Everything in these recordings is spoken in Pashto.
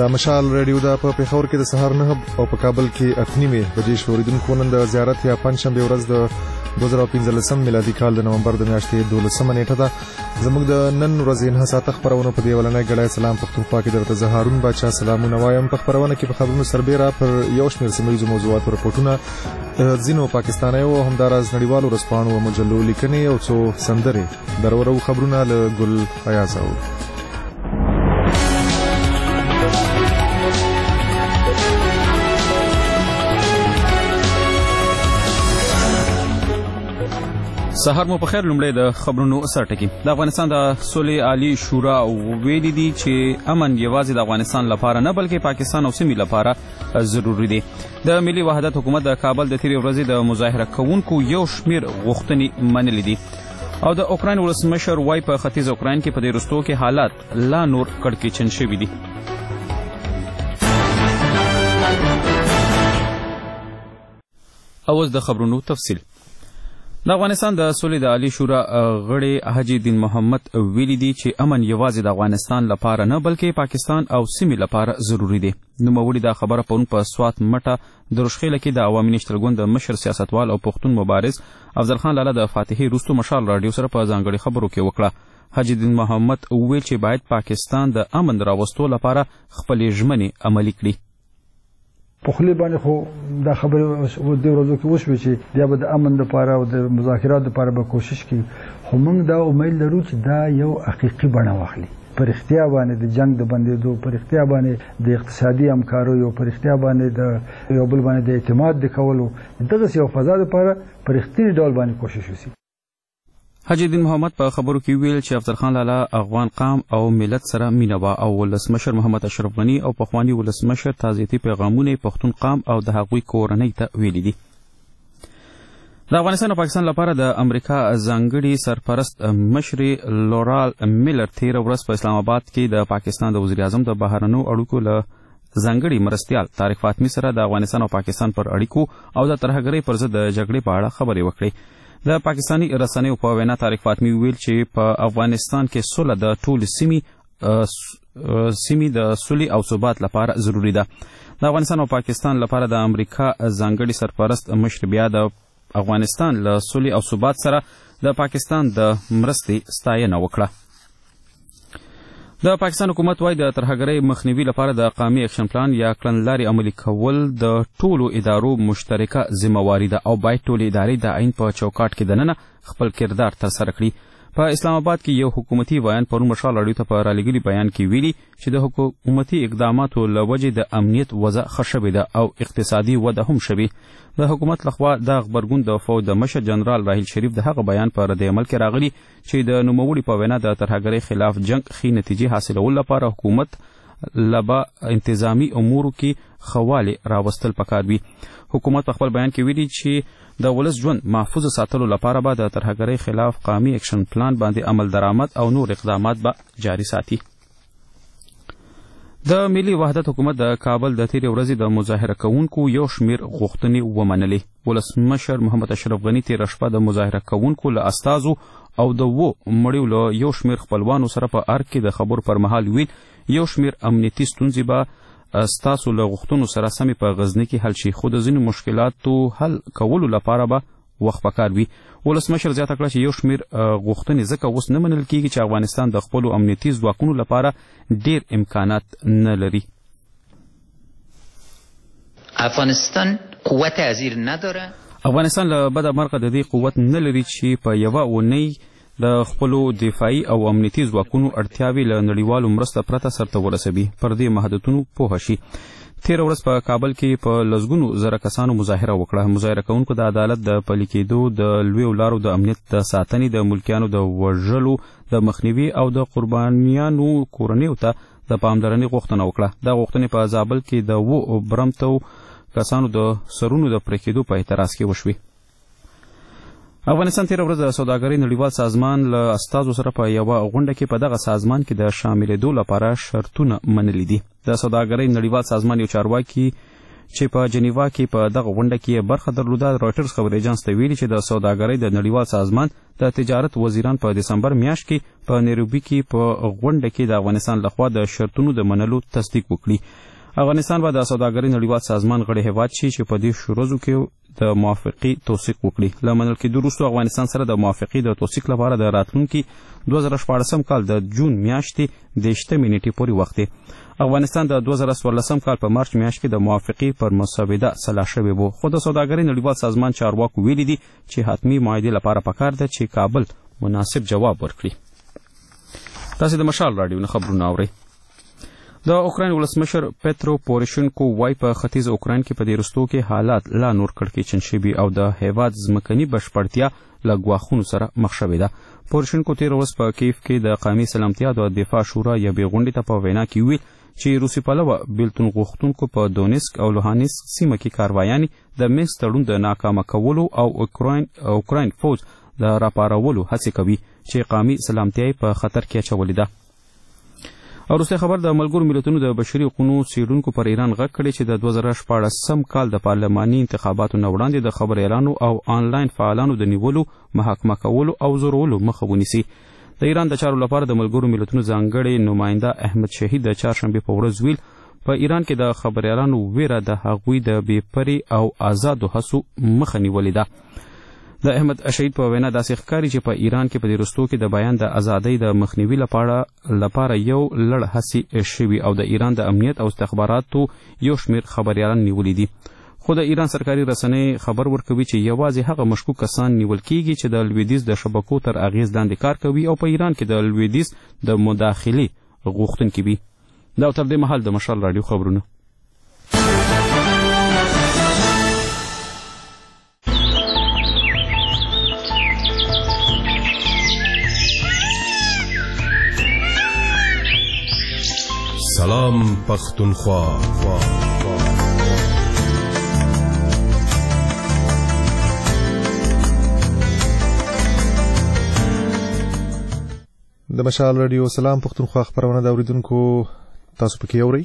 د مشال رادیو د په پېښور کې د سهار 9 او په کابل کې 8:30 بجې شوریدونکو نن د زیارت یا پنځشنبه ورځ د 2015 میلادي کال د نومبر د میاشتې 12 نیټه ده. زموږ د نن ورځې 9 ساعته خبرونه په دې ولنې غړای سلام پښتونخوا کې درته زه هارون باچا سلامونه وایم. په خبرونه کې په خبرونو سربېره پر یو شمېر سیمه ییزو موضوعاتو رپورټونه ځینو پاکستانیو او همداراز نړیوالو رسپانو او مجلو لیکنې او څو سندرې درورو خبرونه له ګل حیاز او سهار مو په خیر. لومړی د خبرونو سرټکی. د افغانستان د صلح عالی شورا ویلي دي چې امن یوازې د افغانستان لپاره نه بلکې پاکستان او سیمې لپاره ضروری دی. د ملي وحدت حکومت د کابل د تیرې ورځې د مظاهره کوونکو یو شمیر غوښتنې منلې دي او د اوکراین ولسمشر وای په ختیځ اوکراین کې په دې وروستیو کې حالات لا نور کړکېچن شوي دي. اوس د خبرونو تفصیل. د افغانستان د صلح د عالی شورا غړي حاجی دین محمد ویلي دي چې امن یوازې د افغانستان لپاره نه بلکې پاکستان او سیمې لپاره ضروری دی. نوموړي دا خبره پرون په سوات مټه د رشخیله کې د عوامي نشتر ګوند د مشر سیاستوال او پښتون مبارز افضل خان لاله د فاتحي وروسته مشال رادیو سره په ځانګړي خبرو کې وکړه. حاجی دین محمد وویل چې باید پاکستان د امن راوستو لپاره خپلې ژمنې عملي کړي. په خلی باندې خو دا خبره و د ورځو کې وشوي چې بیا به د امن لپاره او د مذاکرات لپاره به کوشش کوي، خو موږ دا امید لرو چې دا یو حقیقي بڼه واخلي. پر اختیار باندې د جنگ د بندېدو، پر اختیار باندې د اقتصادي همکاریو، پر اختیار باندې د یو بل باندې د اعتماد د کولو دغه یو فضا لپاره پر اختیاري ډول باندې کوشش وشي. حاجی دین محمد په خبرو کې ویل چې افضل خان لاله افغان قام او ملت سره مینه وه او ولسمشر محمد اشرف غني او پخوانی ولسمشر تعزیتي پیغامونه پښتون قام او د هغوی کورنۍ ته ویلي دي. د افغانستان او پاکستان لپاره د امریکا ځانګړي سرپرست مشرې لورال میلر تېره ورځ په اسلام آباد کې د پاکستان د وزیر اعظم د بهرنیو اړیکو له ځانګړي مرستیال طارق فاطمي سره د افغانستان او پاکستان پر اړیکو او د ترهګرۍ پر ضد د جګړې په اړه خبرې وکړې. د پاکستانی رسنیو په وینا طارق فاطمي ویل چې په افغانستان کې صلح د ټول سیمې د صلح او ثبات لپاره ضروری ده. د افغانستان او پاکستان لپاره د امریکا ځانګړي سرپرست مشر بیا د افغانستان له صلح او ثبات سره د پاکستان د مرستې ستاینه وکړه. د پاکستان حکومت وايي د ترهګرۍ مخنیوي لپاره د قومي اکشن پلان یا کړنلارې عملي کول د ټولو ادارو مشترکه ذمہواري ده او باید ټولې ادارې د عین په چوکاټ کې دننه خپل کردار ترسره کړي. په اسلام آباد کې یو حکومتي بیان پرون مشال رادیو ته په رالیږلي بیان کې ویلي چې د حکومتي اقداماتو له وجې د امنیت وضع ښه شوې ده او اقتصادي وده هم شوې. د حکومت لخوا د غبرګون د فوج د مشر جنرال راحیل شریف د هغه بیان په رد عمل کې راغلی چې د نوموړي په وینا د ترهګرۍ خلاف جنگ ښې نتیجې حاصلولو لپاره حکومت لبا انتظامی امورو کې خواله راوستل پکار وي. حکومت په خپل بیان کې ویلي چې د ولس ژوند محفوظ ساتلو لپاره به د ترهګرۍ خلاف قومي اکشن پلان باندې عمل درآمد او نور اقدامات به جاري ساتي. د ملي وحدت حکومت د کابل د تیرې ورځې د مظاهره کوونکو یو شمیر غوښتنې ومنلې. ولسمشر محمد اشرف غني تېره شپه د مظاهره کوونکو له استازو او د مړیو له یو شمیر خپلوانو سره په ارګ کې د خبرو پر مهال ویل یو شمیر امنیتي ستونزې به ستاسو له غوښتنو سره سمې په غزني کې حل شي، خو د ځینو مشکلاتو حل کولو لپاره به وخت پکار وي. ولسمشر زیاته کړه چې یو شمیر غوښتنې ځکه اوس نه منل کېږي چې افغانستان د خپلو امنیتي ځواکونو لپاره ډیر امکانات نه لري. افغانستان قوت ازیر نداره. افغانستان له بده مرغه د دې قوت نه لري چې په یوه اونۍ د خپلو دفاعي او امنیتي ځواکونو اړتیاوې له نړیوالو مرسته پرته سرته ورسوي. پر دې محدودیتونو پوه شي. تېره ورځ په کابل کې په لسګونو زره کسانو مظاهره وکړه. مظاهره کوونکو د عدالت د پلي کېدو، د لویو لارو د امنیت د ساتنې، د ملکیانو د وژلو د مخنیوي او د قربانیانو کورنیو ته د پاملرنې غوښتنه وکړه. دا غوښتنې په زابل کې د برمتو کسانو د سرونو د پرې کېدو په اعتراض کې وشوي. افغانستان تېره ورځ د سوداګرۍ نړیوال سازمان له استازو سره په یوه غونډه کې په دغه سازمان کې د شاملېدو لپاره شرطونه منلي دي. د سوداګرۍ نړیوال سازمان یو چارواکي چې په جنیوا کې په دغه غونډه کې برخه درلوده. رايټرز خبري اژانس ته ویلي چې د سوداګرۍ د نړیوال سازمان د تجارت وزیران په دسمبر میاشت کې په نیروبي کې په غونډه کې د افغانستان لخوا د شرطونو د منلو تصدیق وکړي. افغانستان به د سوداګرۍ نړیوال سازمان غړی هیواد شي چې په دې شروزو کې د موافقې توثیق وکړي. له منل کېدو وروسته افغانستان سره د موافقې د توثیق لپاره د راتلونکي 2014 کال د جون میاشتې 18 نیټې پورې وخت دی. افغانستان د 2014 کال په مارچ میاشت کې د موافقې پر مسوده سلا شوی و، خو د سوداګرۍ نړیوال سازمان چارواکو ویلي دي چې حتمی معاهدې لپاره پکار ده چې کابل مناسب جواب ورکړي. تاسو د مشال رادیو نه خبرونه اورئ. د اوکراین ولسمشر پترو پوروشینکو وایي په ختیځ اوکراین کې په دې وروستو کې حالات لا نور کړکېچن شوي او د هیواد ځمکني بشپړتیا له ګواښونو سره مخ شوې ده. پوروشینکو تېره ورځ په کیف کې د قومي سلامتیا د دفاع شورا یوې غونډې ته په وینا کې ویل چې روسي پلوه بیلتون غوښتونکو په دونیسک او لوهانسک سیمه کې کاروایانې د منځ تړون د ناکامه کولو او اوکراین فوج د راپارولو هڅې کوي چې قومي سلامتیا په خطر کې اچولې ده. وروستی خبر د ملګرو ملتونو د بشري حقوقو څیړونکو پر ایران غږ کړی چې د 2014 کال د پارلماني انتخاباتو نه وړاندې د خبر اعلانو او آنلاین فعالانو د نیولو، محاکمه کولو او زورولو مخه ونیسي. د ایران د چارو لپاره د ملګرو ملتونو ځانګړی نماینده احمد شهید د چهارشنبې په ورځ ویل په ایران کې د خبر اعلانو ویره د هغوی د بېپرې او آزادو هڅو مخه نیولې ده. د احمد شهید په وینا داسې ښکاري چې په ایران کې په دې وروستو کې د بیان د ازادۍ د مخنیوي لپاره یو لړ هڅې شوي او د ایران د امنیت او استخباراتو یو شمېر خبریالان نیولي دي. خو د ایران سرکاري رسنۍ خبر ورکوي چې یوازې هغه مشکوک کسان نیول کیږي چې د لویدیځ د شبکو تر اغیز لاندې کار کوي او په ایران کې د لویدیځ د مداخلې غوښتونکي وي. دا تر دې مهال د مشال رادیو خبرونه. سلام پختونخوا. د مشال رادیو سلام پختونخوا خبرونه د اوریدونکو تاسو پکې اورئ.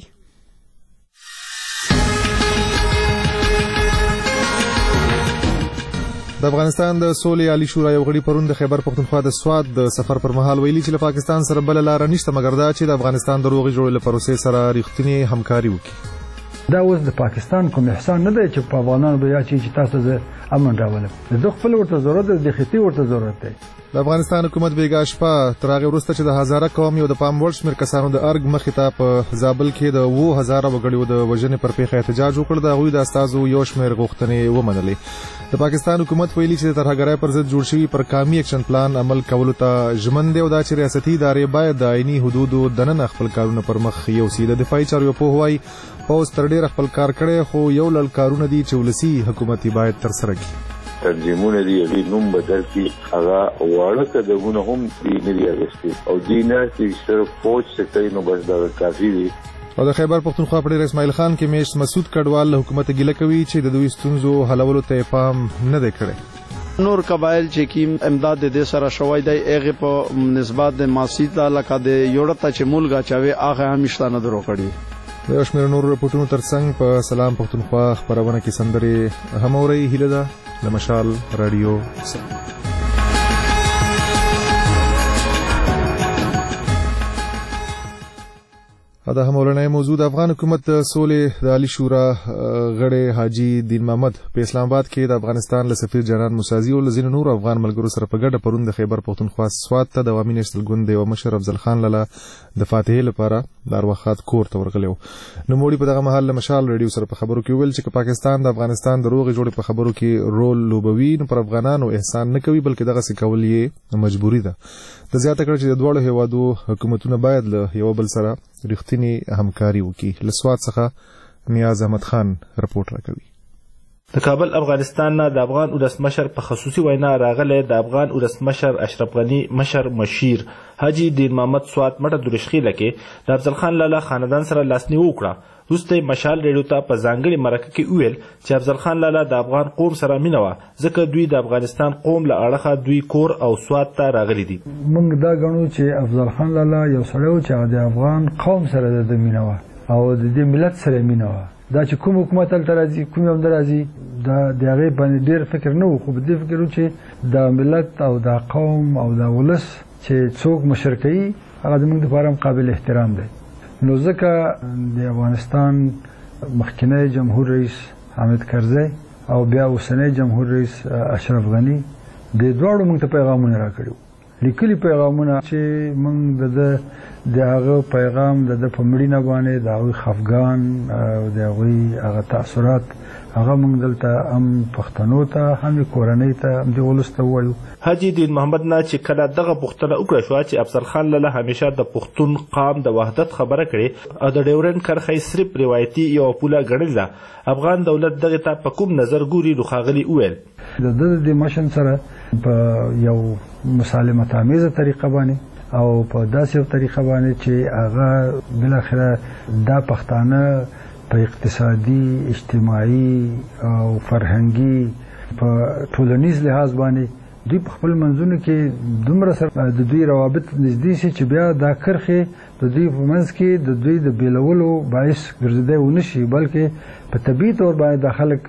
د افغانستان د سولې عالی شورا یو غړي پرون د خیبر پختونخوا د سواد د سفر پر مهال ویلي چې له پاکستان سره بل لار نشته مګر دا چې د افغانستان د روغې جوړولو پروسې سره رښتینی همکاري وکړي. دا اوس د پاکستان کوم احسان نه دی چې په افغانانو بیا چې تاسو زه امن راولم. د خپل ورته ضرورت دی، د خېټې ورته ضرورت دی. د افغانستان حکومت بیګا شپه تر هغې وروسته چې د هزاره قوم یو د پام وړ شمېر کسانو د ارګ مخې ته په زابل کې د 2000 وګړیو د وژنې پر پیښه احتجاج وکړ. د هغوی د استازو یو شمېر غوښتنې ومنلې. د پاکستان حکومت ویلي چې د ترهګرۍ پر ضد جوړ شوي پر قومي اکشن پلان عمل کولو ته ژمن دی او دا چې ریاستي ادارې باید د عیني حدودو دننه خپل کارونه پر مخ یوسي. د دفاعي چارو پوه وایي پوځ تر ډېره خپل کار کړی خو یو لړ کارونه دي چې ولسي حکومت باید ترسره کړي. تنظیمونه دی یوې نوم بدل کړي، هغه واړه قدمونه هم دي نه دي اخیستي او دې نه چې صرف فوج څه کوي نو بس دا کافي دي. او د خیبر پختونخوا په ډېر اسماعیل خان کې میشت مسعود کډوال له حکومت ګیله کوي چې د دوی ستونزو حلولو ته پام نه دی کړی. نور قبایل چې کیم امداد د دې سره شوی دی هغه په نسبت د ماسیتا لکه د یوړته چې مولګه چاوي هغه همیشته نه درو کړی. د یو شمېر نور رپورټونو ترڅنګ په سلام پختونخوا خبرونه کې سندرې هم اورئ. هیله ده د مشال رادیو دا هم ولنې موضوع د افغان حکومت د سولې د عالی شورا غړی حاجی دین محمد په اسلام آباد کې د افغانستان له سفیر جانان موسازي او ځینو نور افغان ملګرو سره په ګډه پرون د خیبر پختونخوا سواد ته د عوامي نېشنل ګوند یو مشر افضل خان لاله د فاتحې لپاره د ارواښاد کور ته ورغلی و. نوموړي په دغه مهال له مشال رادیو سره په خبرو کې ویل چې پاکستان د افغانستان د روغې جوړې په خبرو کې رول لوبوي نو پر افغانانو احسان نه کوي بلکې دغسې کول یې مجبوري ده. د زیاته کړ چې د دواړو هیوادو حکومتونه باید له یو بل سره رښتینی همکاري وکړي. له سواد څخه نیاز احمد خان رپورټ راکوي. د کابل افغانستان نه د افغان ولسمشر په خصوصي وینا راغلی د افغان ولسمشر اشرف غنی مشر مشیر حاجی دین محمد سواد مټه درشخیله کې د افضل خان لاله خاندان سره لاسنیوي وکړه. وروسته مشال ریډیو ته په ځانګړي مرکه کې وویل چې افضل خان لاله د افغان قوم سره مینه وه ځکه دوی د افغانستان قوم له اړخه دوی کور او سواد ته راغلي دي. موږ دا ګڼو چې افضل خان لاله یو سړی و چې د افغان قوم سره د مینه وه او د دې ملت سره مینه وه دا چې کوم حکومت تل راځي کوم هم راځي دا د هغه باندې ډیر فکر نه وو، خو په دې فکر و چې د ملت او د قوم او د ولس چې څوک مشرکي هغه زموږ لپاره قابل احترام دی. نو ځکه د افغانستان مخکنی جمهور رئیس حامد کرزی او بیا اوسنی جمهور رئیس اشرف غنی د دواړو موږ ته پیغامونه راکړي، لیکلي پیغامونه چې موږ د هغه پیغام د په مړینه باندې د هغوی خفګان او د هغوی هغه تاثرات هغه موږ دلته هم پښتنو ته هم کورنۍ ته هم د ولس ته ووایو. حاجي دین محمد نه چې کله دغه پوښتنه وکړه شوه چې افضل خان لاله همیشه د پښتون قام د وحدت خبره کړې او د ډیورنډ کرښه صرف روایتي یوه پوله ګڼلې ده، افغان دولت دغې ته په کوم نظر ګوري؟ نو ښاغلي وویل د مشن سره په یو مسالمت آمیزه طریقه باندې او په داسې یو طریقه باندې چې هغه بالاخره دا پښتانه په اقتصادي، اجتماعي او فرهنګي په ټولنیز لحاظ باندې دوی په خپل منځونو کې دومره سره د دوی روابط نږدې شي چې بیا دا کرښې د دوی په منځ کې د دوی د بیلولو باعث ګرځېدی ونه شي، بلکې په طبیعي طور باندې دا خلک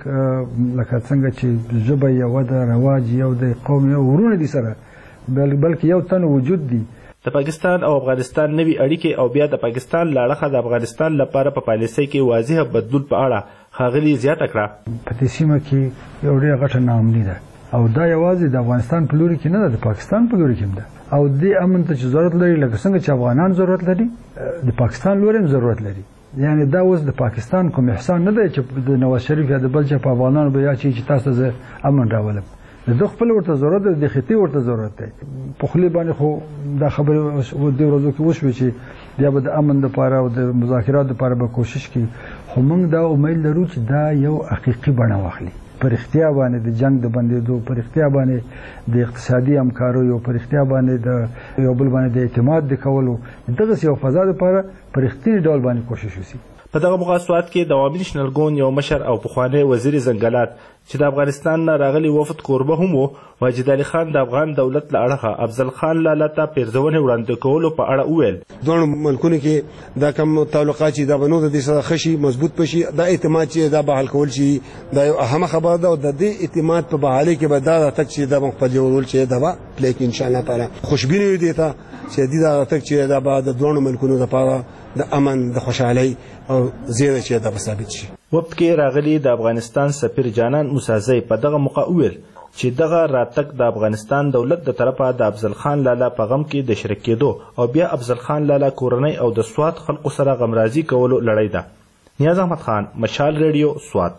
لکه څنګه چې ژبه یوه ده، رواج یو دی، قوم یو، ورونه دي سره، بلکې یو تن وجود دی. د پاکستان او افغانستان نوي اړیکې او بیا د پاکستان له اړخه د افغانستان لپاره په پالیسۍ کې واضح بدلون په اړه ښاغلي زیاته کړه په دې سیمه کې یو ډېره غټه ناامني ده او دا یوازې د افغانستان په لوري کې نه ده، د پاکستان په لوري کې هم ده او دې امن ته چې ضرورت لري لکه څنګه چې افغانان ضرورت لري د پاکستان لوري هم ضرورت لري. یعنی دا اوس د پاکستان کوم احسان نه دی چې د نواز شریف یا د بل چا په افغانانو به یا چې تاسو زه امن راولم، د خپل ورته ضرورت دی، د خطي ورته ضرورت دی. په خولي باندې خو دا خبره د ورځو کې وشوه چې بیا به د امن لپاره او د مذاکرات لپاره به کوشش کوي، خو موږ دا امید لرو چې دا یو حقیقي بڼه واخلي، پر اختیا باندې د جنگ د بندېدو، پر اختیا باندې د اقتصادي همکاریو، پر اختیا باندې د یو بل باندې د اعتماد د کولو دغسې یو فضا لپاره پر اختیاري ډول باندې کوشش وشي. په دغه مقاصدات کې د عوامي نېشنل ګوند یو مشر او پخوانی وزیر ځنګلات چې د افغانستان نه راغلي وفد کوربه هم و، واجد علي خان د افغان دولت له اړخه افضل خان لاله ته پیرزونې وړاندې کولو په اړه وویل دواړو ملکونو کې دا کوم تعلقات چې دا به نور د دې سره ښه شي، مضبوط بشي، دا اعتماد چې دا بحال کول شي دا یو اهمه خبره ده او د دې اعتماد په بحالۍ کې به دا راتګ چې دا موږ په دې رول چې دا به پلی کړي انشاءالله تعالی. خوشبینه یو دې ته چې دې دا راتګ چې دا به د دواړو ملکونو لپاره د امن، د خوشحالۍ او زیری چې دا به ثابت شي. وفد کې راغلي د افغانستان سفیر جانان موسازی په دغه موقع وویل چې دغه راتګ د افغانستان دولت د طرفه د افضل خان لاله په غم کې د شریک کېدو او بیا افضل خان لاله کورنۍ او د سوات خلکو سره غمرازي کولو لړۍ ده. نیاز احمد خان، مشال ریډیو، سوات.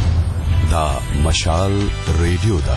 دا مشال ریډیو ده.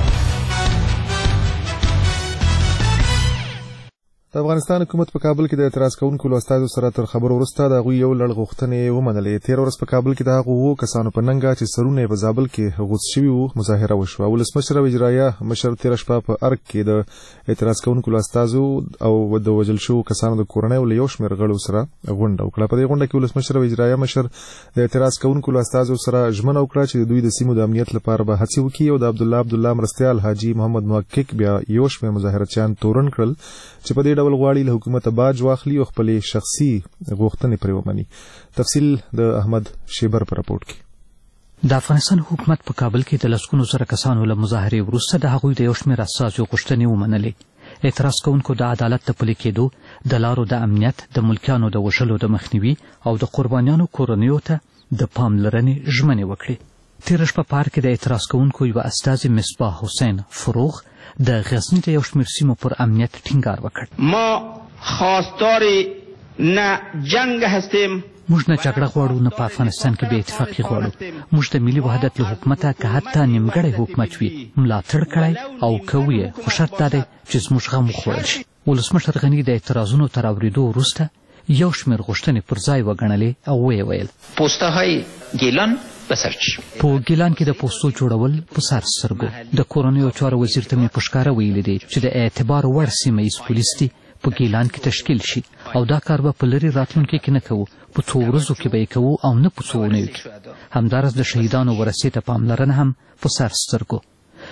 د افغانستان حکومت په کابل کې د اعتراض کوونکو له استازو سره تر خبرو وروسته د هغوی یو لړ غوښتنې ومنلې. تېره ورځ په کابل کې د هغو 7 کسانو په ننګه چې سرونه یې په زابل کې غوڅ شوي وو مظاهره وشوه. ولسمشر او اجرایه مشر تېره شپه په ارګ کې د اعتراض کوونکو له استازو او د وژل شوو کسانو د کورنیو له یو شمېر غړو سره غونډه وکړه. په دې غونډه کې ولسمشر او اجرایه مشر د اعتراض کوونکو له استازو سره ژمنه وکړه چې د دوی د سیمو د امنیت لپاره به هڅې وکړي او د عبدالله مرستیال حاجي محمد محقق بیا یو شمېر مظاهرچیان تورن کړل چې په دې ډول غواړي له حکومت باج واخلي او خپل شخصي غوښتنې پرې ومني. تفصیل د احمد شیبر په راپورټ کې. د افغانستان حکومت په کابل کې د لسګونو زره کسانو له مظاهرې وروسته د هغوی د یو شمېر اساسي غوښتنې ومنلې. اعتراض کوونکو د عدالت د پلي کېدو، د لارو د امنیت، د ملکیانو د وژلو د مخنیوي او د قربانیانو کورنیو ته د پاملرنې ژمنې وکړې. تېره شپه په ارګ کې د اعتراض کوونکو یوه استازي مصباح حسین فروغ د غزني د یو شمېر سیمو پر امنیت ټینګار وکړ. ما خواستار نه جنگ هستیم، موږ نه جګړه غواړو، نه په افغانستان کې بې اتفاقي غواړو. موږ د ملي وحدت له حکومته که حتی نیمګړی حکومت وي ملاتړ کړی او کوو یې، خو شرط دا دی چې زموږ غم وخوړل شي. ولسمشر غني د اعتراضونو تر اورېدو وروسته یو شمېر غوښتنې پر ځای وګڼلې او ویې ویل پوسته‌های ګیلان بسرچ په ګیلان کې د پوستو جوړول په سر سترګو. د کورنیو چارو وزیر ته مې په ښکاره ویلي دی چې د اعتبار وړ سیمه ییز پولیس دي په ګیلان کې تشکیل شي او دا کار به په لرې راتلونکي کې نه کوو، په څو ورځو کې به یې کوو او نه په څو اونیو کې. همداراز د شهیدانو ورثې ته پاملرنه هم په سر سترګو.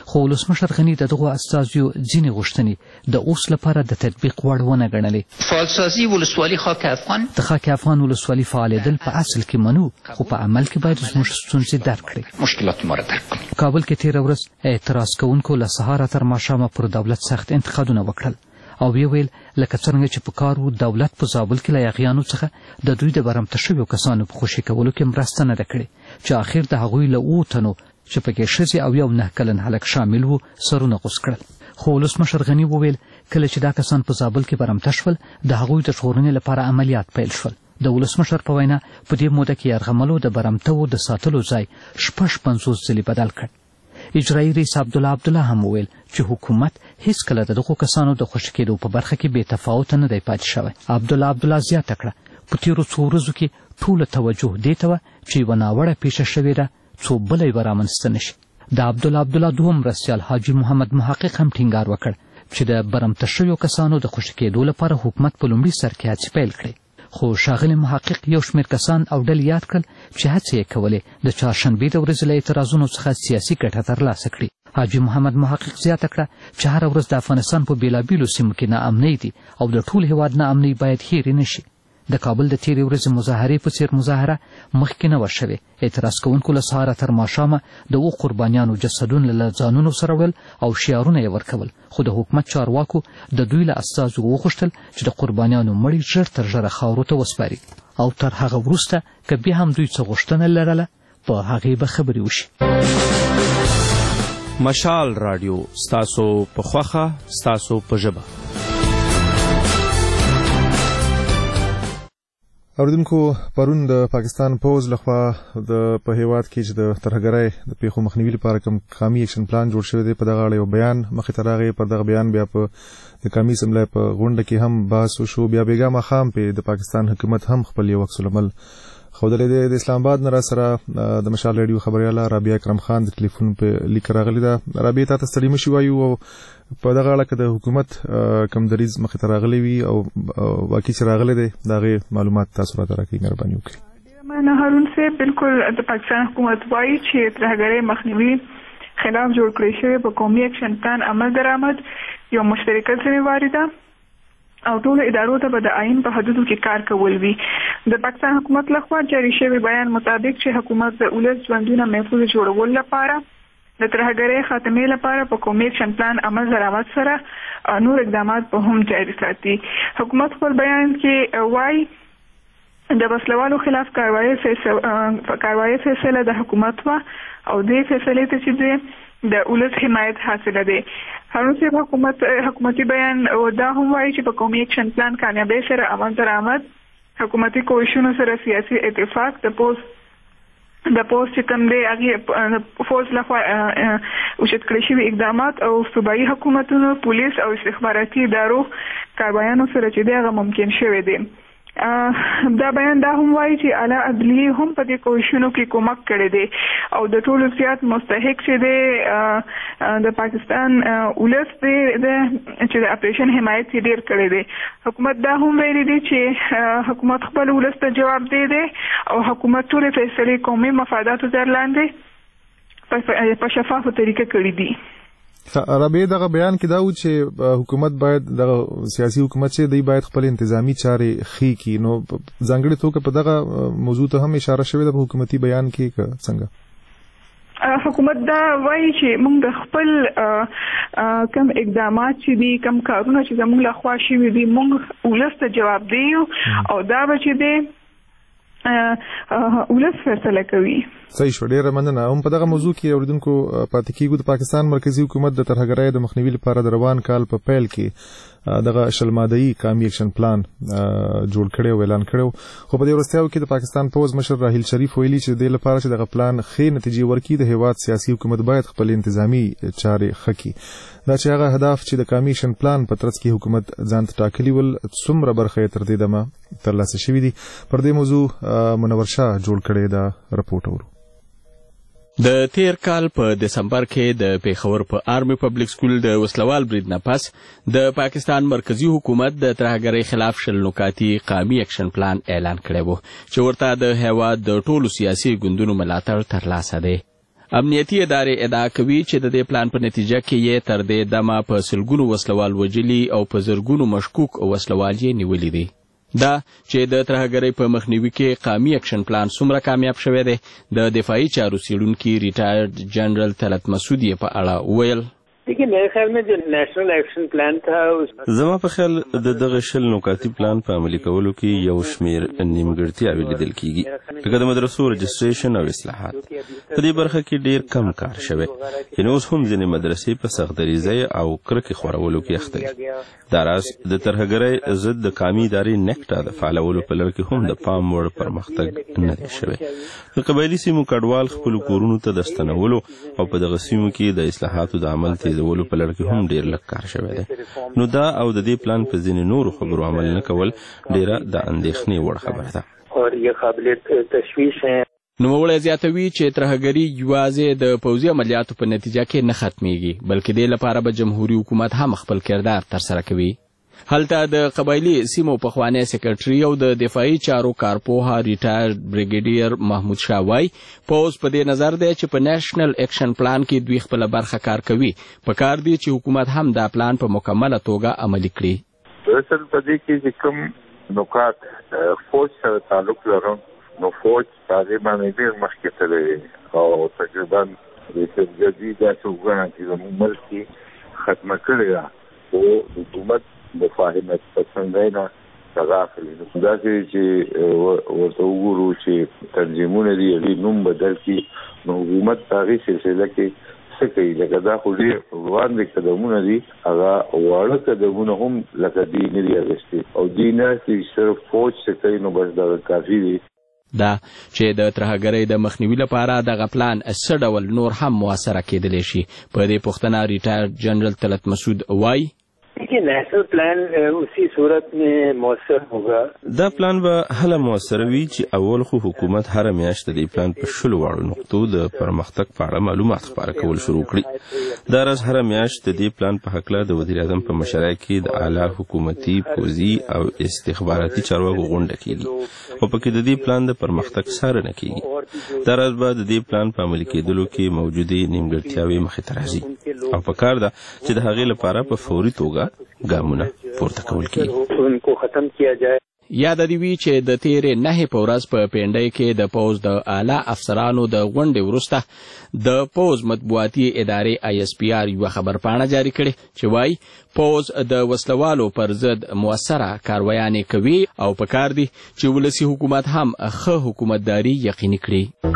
خو ولسمشر غني دغه استازیو ځینې غوښتنې د اوس لپاره د تطبیق وړ ونه ګڼلې. فعالسازي ولسوالي خاک افغان د خاک افغان ولسوالي فعالېدل په اصل کې منو، خو په عمل کې باید زموږ ستونزې درک کړي. مشکلات ما را درک کړي. کابل کې تېره ورځ اعتراض کوونکو له سهاره تر ماښامه پر دولت سخت انتقادونه وکړل او ویل لکه څرنګه چې په کار و دولت په زابل کې له یاغیانو څخه د دوی د برمته شویو کسانو په خوشي کولو کې مرسته نه ده کړې چې آخر د هغوی له 7 تنو چې پکې ښځې او یو 9 کلن هلک شامل وو سرونه غوڅ کړل. خو ولسمشر غني وویل کله چې دا کسان په زابل کې برمته شول د هغوی د ژغورنې لپاره عملیات پیل شول. د ولسمشر په وینا په دې موده کې یرغملو د برمتو د ساتلو ځای 56 ځلې بدل کړ. اجرایي رئیس عبدالله هم وویل چې حکومت هیڅکله د دغو کسانو د خوشي کېدو په برخه کې بې تفاوته نه دی پاتې شوی. عبدالله زیاته کړه په تېرو 2 ورځو کې ټوله توجه دې ته وه چې یوه ناوړه پیښه شوې ده څو بله یې به رامنځته نه شي. د عبدالله دوهم مرستیال حاجي محمد محقق هم ټینګار وکړ چې د برمته شویو کسانو د خوشي کېدو لپاره حکومت په لومړي سر کې هڅې پیل کړې. خو ښاغلي محقق یو شمېر کسان او ډلې یاد کړل چې هڅې یې کولې د چهارشنبې د ورځې له اعتراضونو څخه سیاسي ګټه ترلاسه کړي. حاجي محمد محقق زیاته کړه چې هره ورځ د افغانستان په بېلابېلو سیمو کې ناامنۍ دي او د ټول هېواد ناامنۍ باید هېرې نه شي. د کابل د تېرې ورځې مظاهرې په څېر مظاهره مخکې نه وه شوې. اعتراض کوونکو له سهاره تر ماښامه د 7 قربانیانو جسدونه له ځانونو سره وړل او شعارونه یې ورکول. خو د حکومت چارواکو د دوی له استازو وغوښتل چې د قربانیانو مړي ژر تر ژره خاورو ته وسپاري او تر هغه وروسته که بیا هم دوی څه غوښتنه لرله په هغې به خبرې وشي. مشال رادیو ستاسو په خوښه ستاسو په ژبه. اوریدونکو پرون د پاکستان پوز لخوا په هیواد کې چې د ترهګرۍ د پیښو مخنیوي لپاره کوم قومي ایکشن پلان جوړ شوی دی په دغه اړه یو بیان مخې ته راغی. پر دغه بیان بیا په د قومي اسمبلی په غونډه کې هم بحث وشو. بیا بیګا ماښام په د پاکستان حکومت هم خپل یو عکس العمل ښودلی دی. د اسلام آباد نه را سره د مشال ریډیو خبریاله رابعه اکرم خان د ټلیفون په لیک راغلی ده. رابعه تا ته ستړي مه شي وایو او په دغه اړه که د حکومت کم دریځ مخې ته راغلی وي او واقعي چې راغلی دی د هغې معلومات تاسو راته راکړئ مهرباني وکړئ. مننه هارون صاحب. بالکل د پاکستان حکومت وایي چې ترهګرۍ مخنیوي خلاف جوړ کړی شوی په قومي اکشن پلان عمل درآمد یو مشترکه ذمهواري ده او ټولو ادارو ته به د آئین په حدودو کې کار کول وي. د پاکستان حکومت لخوا جاري شوی بیان مطابق چې حکومت د ولس ژوندونه محفوظ جوړولو لپاره د ترهګرۍ خاتمې لپاره په قومي اکشن پلان عمل درآمد سره نور اقدامات په هم جاري ساتي. حکومت خپل بیان کې وایي د وسلوالو خلاف کاروایی فیصله د حکومت وا او دې فیصلې ته چې د ولس حمایت حاصله دی. هارون صاحب حکومتي بیان دا هم وایي چې په قومي اکشن پلان کامیابۍ سره عمل درآمد حکومتي کوششونو سره سیاسي اتفاق د پوز چې کوم دی هغې فوج لخوا اوچت کړی شوي اقدامات او صوبایي حکومتونو پولیس او استخباراتي ادارو کاروایانو سره چې دی هغه ممکن شوی دی. دا بیان دا هم وایي چې اعلی عدلیې هم په دې کوششونو کې کومک کړی دی او د ټولو زیات مستحق چې دی د پاکستان ولس دی چې د اپریشن حمایت یې ډېر کړی دی. حکومت دا هم ویلي دی چې حکومت خپل ولس ته جواب دی او حکومت ټولې فیصلې قومي مفاداتو تر لاندې په شفافه طریقه کړي دي. رابعه دغه بیان کې دا و چې حکومت باید دغه سیاسي حکومت چې دی باید خپل انتظامی چارې ښې کړي. نو ځانګړې توګه په دغه موضوع ته هم اشاره شوې ده په حکومتي بیان کې که څنګه؟ حکومت دا وایي چې موږ د خپل کم اقدامات چې دي کم کارونه چې زموږ لخوا شوي دي موږ ولس ته جواب دیو او دا به چې دی ولس فیصله کوي. صحیح شو. ډیره مننه. هم په دغه موضوع کې اوریدونکو پاتې کیږو. د پاکستان مرکزی حکومت د ترهګرۍ د مخنیوي لپاره د روان کال په پیل کې دغه شلماده‌ای قومي اکشن پلان جوړ کړی او اعلان کړی. خو په دې وروستیو کې د پاکستان پوز مشر راحیل شریف ویلي چې د لپاره چې دغه پلان ښې نتیجې ورکړي د هیواد سیاسي حکومت باید خپل انتظامی چارې ښه کړي. دا چې هغه هدف چې د قومي اکشن پلان په ترڅ کې حکومت ځان ته ټاکلي ول څومره برخه یې تر دې دمه ترلاسه شوي دي. پر دې موضوع منور شاه جوړ کړی دا رپورټ اورو. د تیر کال په دسمبر کې د پیښور په آرمي پبلک سکول د وسلوال برید نه پس د پاکستان مرکزی حکومت د ترهګرۍ خلاف شل نکاتي قومي اکشن پلان اعلان کړی و چې ورته د هیواد د ټولو سیاسي ګوندونو ملاتړ ترلاسه دی. امنیتي ادارې ادعا کوي چې د دې پلان په نتیجه کې یې تر دې دمه په سلګونو وسلوال وژلي او په زرګونو مشکوک وسلوال یې نیولي دي. دا چې د ترهګرۍ په مخنیوي کې قومي اکشن پلان څومره کامیاب شوی دی د دفاعي چارو څیړونکي ریټایرډ جنرال طلعت مسعود یې په اړه وویل. देखिए मेरे ख्याल में जो नेशनल एक्शन प्लान था زما په خیال د دغه شل نکاتی پلان په عملي کولو کې یو شمیر نیمګړتیاوې لیدل کیږي لکه د مدرسو رجسټریشن او اصلاحات. په دې برخه کې ډیر کم کار شوی چې اوس هم ځینې مدرسې په سختدریزۍ او کرکې خورولو کې اخته دي. دا راز د ترهګرۍ ضد د قومي ادارې نکټا د فعالولو په لړ کې هم د پام وړ پرمختګ نه دی شوی. د قبایلي سیمو کډوال خپل کورونو ته د ستنولو او په دغه سیمو کې د اصلاحاتو د عمل تیزولو په لړ کې هم ډیر لږ کار شوی دی. نو دا او د دې پلان په ځینې نورو خبرو عمل نه کول ډیره د اندېښنې وړ خبره ده. اور یہ قابل تشویش ہے. نوموړی زیاتوي چې ترهګري یوازې د پوځي عملیاتو په نتیجه کې نه ختمیږي بلکې دې لپاره به جمهوریت حکومت هم خپل کردار ترسره کوي. هلته د قبایلي سیمو پخوانی سیکرټري او د دفاعي چارو کارپوها ریټایرډ بریګیډیر محمود شاه وایي پوځ په دې نظر دی چې په نیشنل اکشن پلان کې دوی خپله برخه کار کوي. په کار دی چې حکومت هم دا پلان په مکمله توګه عملي کړي. اصل په دې کې چې کوم نکات فوج سره تعلق لري نو فوج هغې باندې ډېر مخکې تللی او تقریبا د جدي داسې وګڼه چې زموږ ملک کې ختمه کړې ده خو حکومت مفاهمت پسندۍ نه سزا اخلي. نو داسې چې ورته وګورو چې تنظیمونه دي هغې نوم بدل کړي نو حکومت په هغې سلسله کې څه کوي لکه دا خو ډېر روان دي قدمونه دي هغه واړه قدمونه هم لکه دوی نه دي اخیستي او دوی نه چې صرف فوج څه کوي نو بس دغه کافي دي. دا چې د ترهګرۍ د مخنیوي لپاره دغه پلان څه ډول نور هم موثره کېدلی شي. په دې پوښتنه ریټایرډ جنرال طلعت مسعود وایي نیشنل پلان اسی صورت میں مؤثر ہوگا. دا پلان به هله موثر وي چې اول خو حکومت هر میاشت د پلان په 10 واړو نقطو د پرمختګ په اړه معلومات خپاره کول شروع کړي. دا راز هر میاشت د دې پلان په حق له د وزیر اعظم په مشرۍ کې د اعلی حکومتي پوځي او استخباراتي چارواکو غونډه کیږي او پکې د دې پلان د پرمختګ څارنه کیږي. دا راز به د دې پلان په عملي کېدلو کې موجودې نیمګړتیاوې مخې ته راځي او پکار ده چې د هغې لپاره په فوري توګه ګامونه پورته کول کیږي. یاد دی وی چې د تیرې 9 په ورځ په پینډۍ کې د پوز د اعلی افسرانو د غونډې وروسته د پوز مطبوعاتي ادارې ISPR یو خبرپاڼه جاری کړې چې وایي پوز د وسلوالو پر ضد موثره کاروایانې کوي او پکار دي چې ولسی حکومت هم ښه حکومتداري یقیني کړي.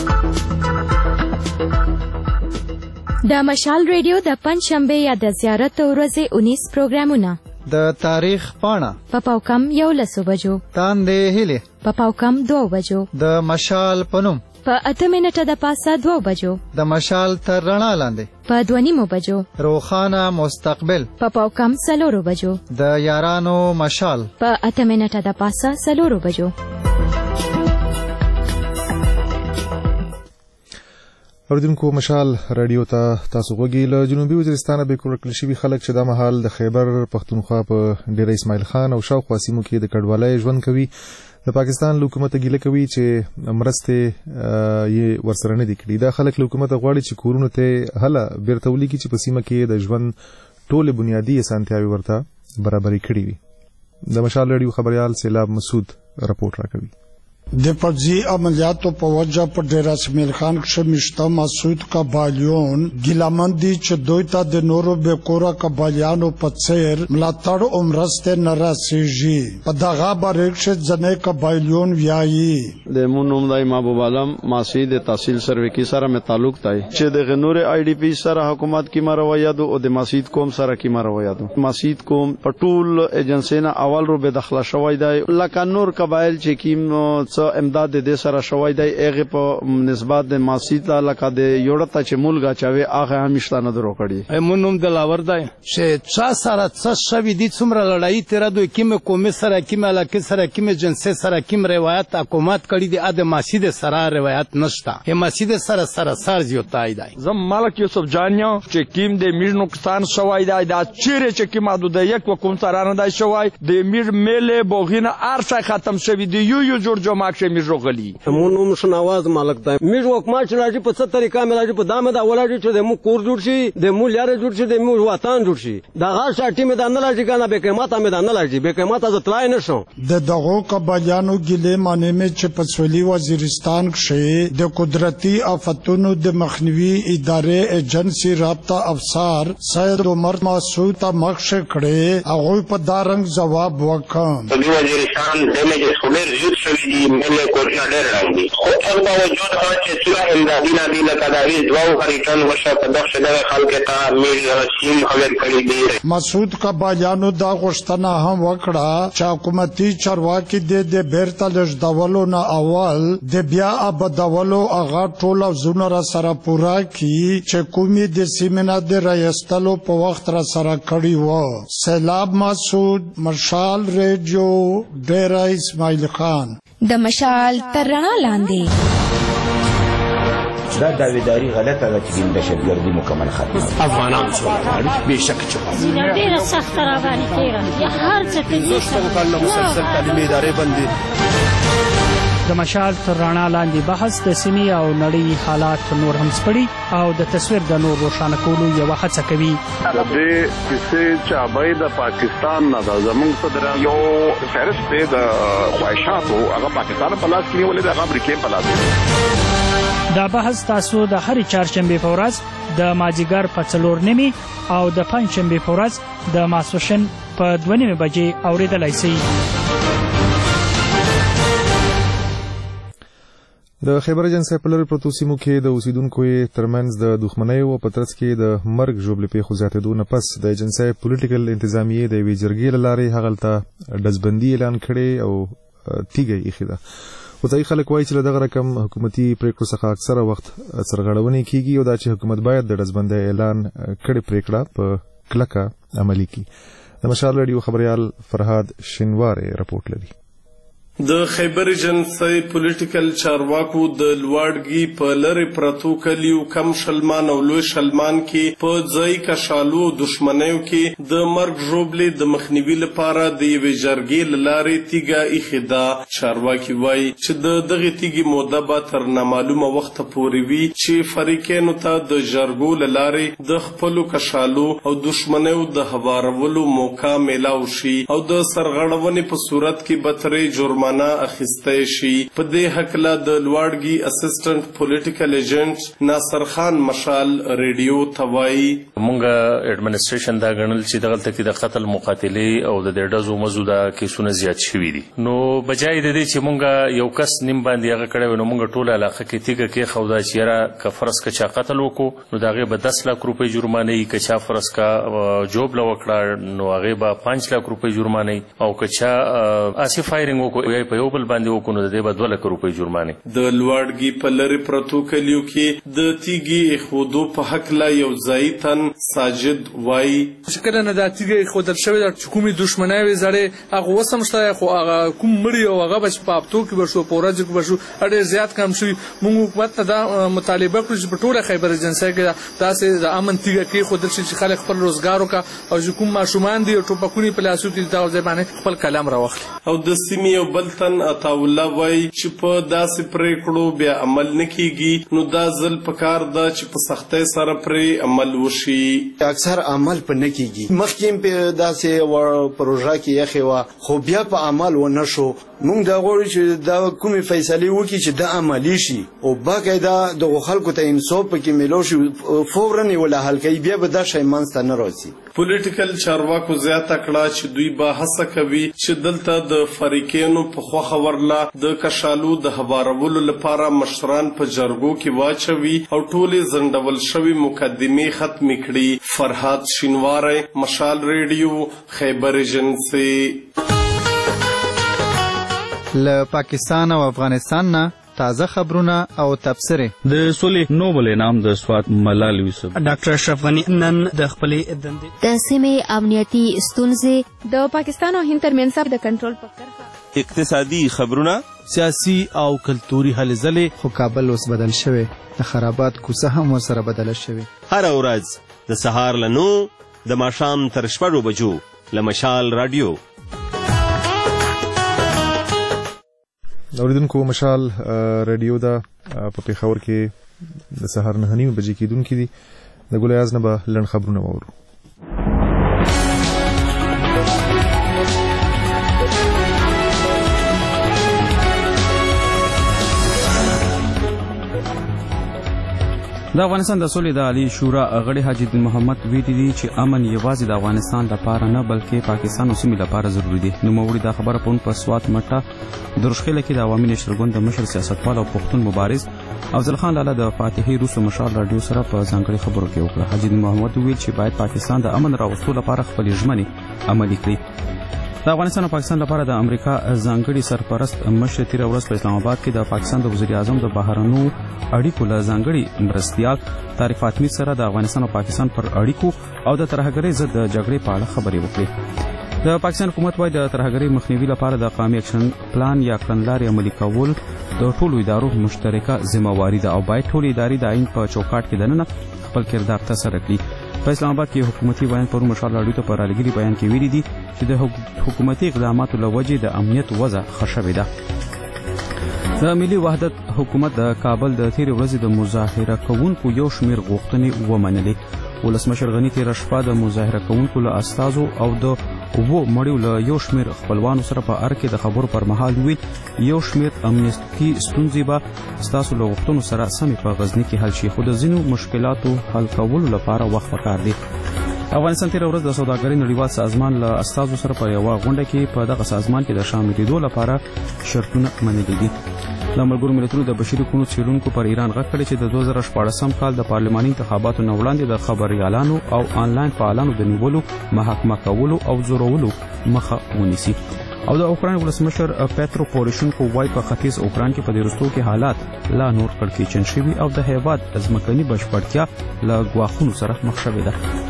د مشال ریډیو د پنځشنبه یا د زیارت ورځې 19 پروګرامونه د تاریخ پاڼه په پاوکم 11 بجو تاندې هلي په پاوکم 2 بجو د مشال پنوم په 8 منټه د پاسه 2 بجو د مشال تر رڼا لاندې په 2:30 بجو روخانه مستقبل په پاوکم 4 بجو د یارانو مشال په 8 منټه د پاسه 4 بجو. اوریدونکو مشال رادیو ته تاسو غوږی له جنوبي وزیرستان به کورکل شوی خلک چې د مهال د خیبر پختونخوا په ډیر اسماعیل خان او شاوخوا سیمو کې د کډوالۍ ژوند کوي. د پاکستان حکومت ګیله کوي چې مرسته یې ورسره نه دي کړي. دا خلک حکومت غواړي چې کورونو ته هله بیرته ولګي چې په سیمه کې د ژوند ټول بنیادی اسانتیاوي ورته برابرې کړي وي. د مشال رادیو خبريال سیلاب مسعود رپورټ راکوي. د پرځي عملیاتو په وجه په ډیر اسماعیل خان کې مشته مسعود قبایلیون ګیلمندي چې دوی ته د نورو بیکوره قبایلیانو په څیر ملاتړ او مرسته نه راسیږي. په دغه باندې چې ځنې قبایلیون ویایي د مونوم دای محبوب عالم ماسی د تحصیل سروکی سره مې تعلق تای چې د غنور IDP سره حکومت کی مرویادو او د مسجد قوم سره کی مرویادو. مسجد قوم په ټول ایجنسینا اول رو به داخله شوی دی لکه نور قبایل چې کیم امداد د سره شوی دی هغه په نسبت د مسجد لکه د یوړته چې مولګه چاوي هغه همیشته نه درو کړی. مونوم د لاور دی چې چا سره څه شوی دي څومره لړۍ تر دوی کیمه قومي سره کیمه علاقه سره کیمه جنسي سره کیم روایت حکومت کړی دی د مسجد سره روایت نشته. یم مسجد سره سر زیاتای دی. زم ملک یوسف جانیو چې کیم د میر نقصان شوی دی دا چیرې چې کیم د یک حکومت سره نه دی شوی د میر میله بوغینه ارشه ختم شوی دی یو جوړ جمع پاک شه میږ غلی مونږ شناواز مالک ته میږ حکومت راځي په څه طریقه مې راځي په دامه دا ولاړ چې د مو کور جوړ شي د مو لاره جوړ شي د مو وطن جوړ شي دا غاښ ټیم د نه راځي کنه به قیمت مې د نه راځي به قیمت از تلای نشو د دغو قبایانو ګلې معنی مې چې په سولي وزیرستان کې د قدرتي آفتونو د مخنیوي ادارې ایجنسی رابطه افسر سید عمر مسعود ته مخ کړي هغه په دارنګ جواب وکړ سولي وزیرستان ډیمیجز خبر زیات شوی دی مې کوریا ډېر راځي خو هر باوجود چې څه امدادي نه دی لکه دا وی دواو خریدن وشه په دغه ډول خلک ته مې رسیم خبر کړی دی مسعود قبایانو دا غوښتنه هم وکړه چې حکومتي چارواکي د بیرته لږدولو نه اول د بیا ابدولو هغه ټول ځونه را سره پوره کړي چې کومې د سیمینه د رایستلو په وخت را سره کړي وو. سیلاب مسعود، مشال ریډیو، ډیره اسماعیل خان. د مشال تر رڼا لاندې دا داویداری غلطه ده چې دهشتګردي مکمل ختمه افغانان سره بېشک چې ډېره سخته راباندې تېره یا هر څه ته مسلسل تعلیمي ادارې بندي د مشال تر رڼا لاندې بحث د سیمې او نړۍ حالات نور هم سپړي او د تصویر د نور روښانه کولو یوه هڅه کوي. د دې کیسې چابۍ د پاکستان نه ده زموږ صدر یو فهرست دی د خواهشاتو هغه پاکستان په لاس کې نیولې ده هغه امریکې په لاس. دا بحث تاسو د هرې چهارشنبې په ورځ د مازدیګر په 4:30 او د پنجشنبې په ورځ د ماسپښین په 2:30 بجې اورېدلی شئ. د خیبر ایجنسی په لرې پرتو سیمو کې د اوسیدونکو ترمنځ د دښمنۍ او په ترڅ کې د مرګ ژوبلې پیښو زیاتېدو نه پس د ایجنسی پولیټیکل انتظامیې د یوې جرګې له لارې هغلته ډزبندي اعلان کړې او تیږه یې ایښې ده. وځایي خلک وایي چې له دغه رقم حکومتي پریکړو څخه اکثره وخت سرغړونې کیږي او دا چې حکومت باید د ډزبندۍ اعلان کړې پریکړه په کلکه عملي کړي. د مشال ریډیو خبریال فرهاد شینوارې رپورټ لري. د خیبر ایجنسی پولیټیکل چارواکو د لوړګي په لرې پرتو کلیو کم شلمان او لوی شلمان کې په ځای کشالو دښمنیو کې د مرګ ژوبلې د مخنیوي لپاره د یوې جرګې له لارې تیږه ایښې ده. چارواکي وایي چې د دغې تیږې موده به تر نامعلومه وخته پورې وي چې فریقینو ته د جرګو له لارې د خپلو کشالو او دښمنیو د هوارولو موقع میلاو شي او د سرغړونې په صورت کې به ترې جرمانه اخیستی شي. په دې هکله د لوړګي اسسټنټ پولیټیکل ایجنټ ناصر خان مشال ریډیو ته وایي مونږ اډمنسټریشن دا ګڼل چې دغلته کې د قتل مقاتلې او د ډزو مزو دا کیسونه زیات شوي دي نو بجای د دې چې مونږ یو کس نیم باندې هغه کړی نو مونږ ټوله علاقه کې تیږه کې خودا چې یاره که فرض که چا قتل وکړو نو د هغې به 10 لک روپۍ جرمانه وي که چا فرض که جوبله وکړه نو هغې به 5 لک روپۍ جرمانه وي او که چا آسي فایرنګ وکړو په یو بل باندې وکړو نو د دې به 2 لک روپۍ جرمانه. د لوړګي په لرې پرتو کلیو کې د تیږې ایښودو په هکله یو ځایي تن ساجد وایي چې کله نه دا تیږه ایښودل شوې ده چې کومې دښمنۍ وې زړې هغه اوس هم شته خو هغه کوم مړي او هغه به په هفتو کې به شو په ورځو کې به شو ډېر زیات کم شوي. موږ حکومت ته دا مطالبه کړو چې په ټوله خیبر ایجنسۍ کې داسې د امن تیږه کېښودل شي چې خلک خپل روزګار وکړي او چې کوم ماشومان دي ټوپکونه په لاسو کې دغه ځای باندې خپل قلم راواخلي. او د سیمې یو بل تن عطاالله وایي چې په داسې پریکړو بیا عمل نه کیږي نو دا ځل پکار ده چې په سختۍ سره پرې عمل وشي. اکثر عمل په نه کیږي مخکې په داسې پروژه کې یخې وه خو بیا په عمل ونه شو. موږ دا غواړو چې دا کومې فیصلې وکړي چې دا عملي شي او باقاعده دغو خلکو ته انصاف پکې میلاو شي فورا یې ولا حل کوي بیا به دا شی منځته نه راځي. پولیټیکل چارواکو زیاته کړه چې دوی به هڅه کوي چې دلته د فریقینو په خوښه ورله د کشالو د هوارولو لپاره مشران په جرګو کې واچوي او ټولې ځنډول شوي مقدمې ختمې کړي. فرهاد شینواری مشال ریډیو خیبر ایجنسی. له پاکستان او افغانستان نه تازه خبرونه او تبصرې. د سولې نوبل انعام د سوات ملال یوسف ډاکټر اشرف غنی نن د خپلې دندې د سیمې امنیتي ستونزې د پاکستان او هند ترمنځ د کنټرول په کرښه اقتصادي خبرونه سیاسي او کلتوري هلې ځلې. خو کابل اوس بدل شوی د خرابات کوڅه هم ورسره بدله شوې. هر ورځ د سهار له 9 د ماښام تر 6 بجو له مشال رادیو. اوریدونکو مشال رادیو دا په پیښور کې د سهار 9:30 بجې کېدونکې دي د ګولیاز نه به لنډ خبرونه واورو. د افغانستان د سولې د عالی شورا غړي حاجی الدین محمد ویلي دي چې امن یوازې د افغانستان لپاره نه بلکې پاکستان او سیمې لپاره ضروری دی. نوموړي دا خبره په سوات مټه درشخیله کې د عوامي نشرګوند د مشر سیاستوال او پښتون مبارز افضل خان لاله د فاتحي روسو مشال رادیو سره په ځانګړي خبرو کې وکړه. حاجی الدین محمد ویل چې باید پاکستان د امن راوستلو لپاره خپل ژمنې عملي کړي. د افغانستان او پاکستان لپاره د امریکا ځانګړي سرپرست مشر تیر ورځ په اسلام آباد کې د پاکستان د وزیر اعظم د بهرنیو اړیکو له ځانګړي مرستیال طارق فاطمی سره د افغانستان او پاکستان پر اړیکو او د ترهګرۍ ضد د جګړې په اړه خبرې وکړې. د پاکستان حکومت وايي د ترهګرۍ مخنیوي لپاره د قومي اکشن پلان یا کړنلارې عملي کول د ټولو ادارو مشترکه ذمہواری ده او باید ټولې ادارې د عین په چوکاټ کې دننه خپل کردار ترسره کړي. په اسلام آباد کې حکومتي بیان پرون مشال راډیو ته په رالیږلي بیان کې ویلي دي چې د حکومتي اقداماتو له وجې د امنیت وضع ښه شوې ده. د ملي وحدت حکومت د کابل د تیرې ورځې د مظاهره کوونکو یو شمېر غوښتنې ومنلې. ولسمشر غني تېره شپه د مظاهره کوونکو له استازو او د مړیو له یو شمېر خپلوانو سره په ار کې د خبرو پر مهال ویل یو شمېر امنیتي ستونزې به ستاسو له غوښتنو سره سمې په غزني کې حل شي، خو د ځینو مشکلاتو حل کولو لپاره وخت پکار دی. افغانستان تېره ورځ د سوداګرۍ نړیوال سازمان له استازو سره په یوه غونډه کې په دغه سازمان کې د شاملېدو لپاره شرطونه منلي دي. د ملګرو ملتونو د بشري حقوقو څېړونکو پر ایران غږ کړی چې د 2014 کال د پارلماني انتخاباتو نه وړاندې د خبریالانو او آنلاین فعالانو د نیولو، محاکمه کولو او زورولو مخه ونیسي. او د اوکراین ولسمشر پیترو پوروشنکو وايي په ختیځ اوکراین کې په دې وروستیو کې حالات لا نور کړکېچن شوي او د هیواد ځمکني بشپړتیا له ګواښونو سره مخ شوې ده.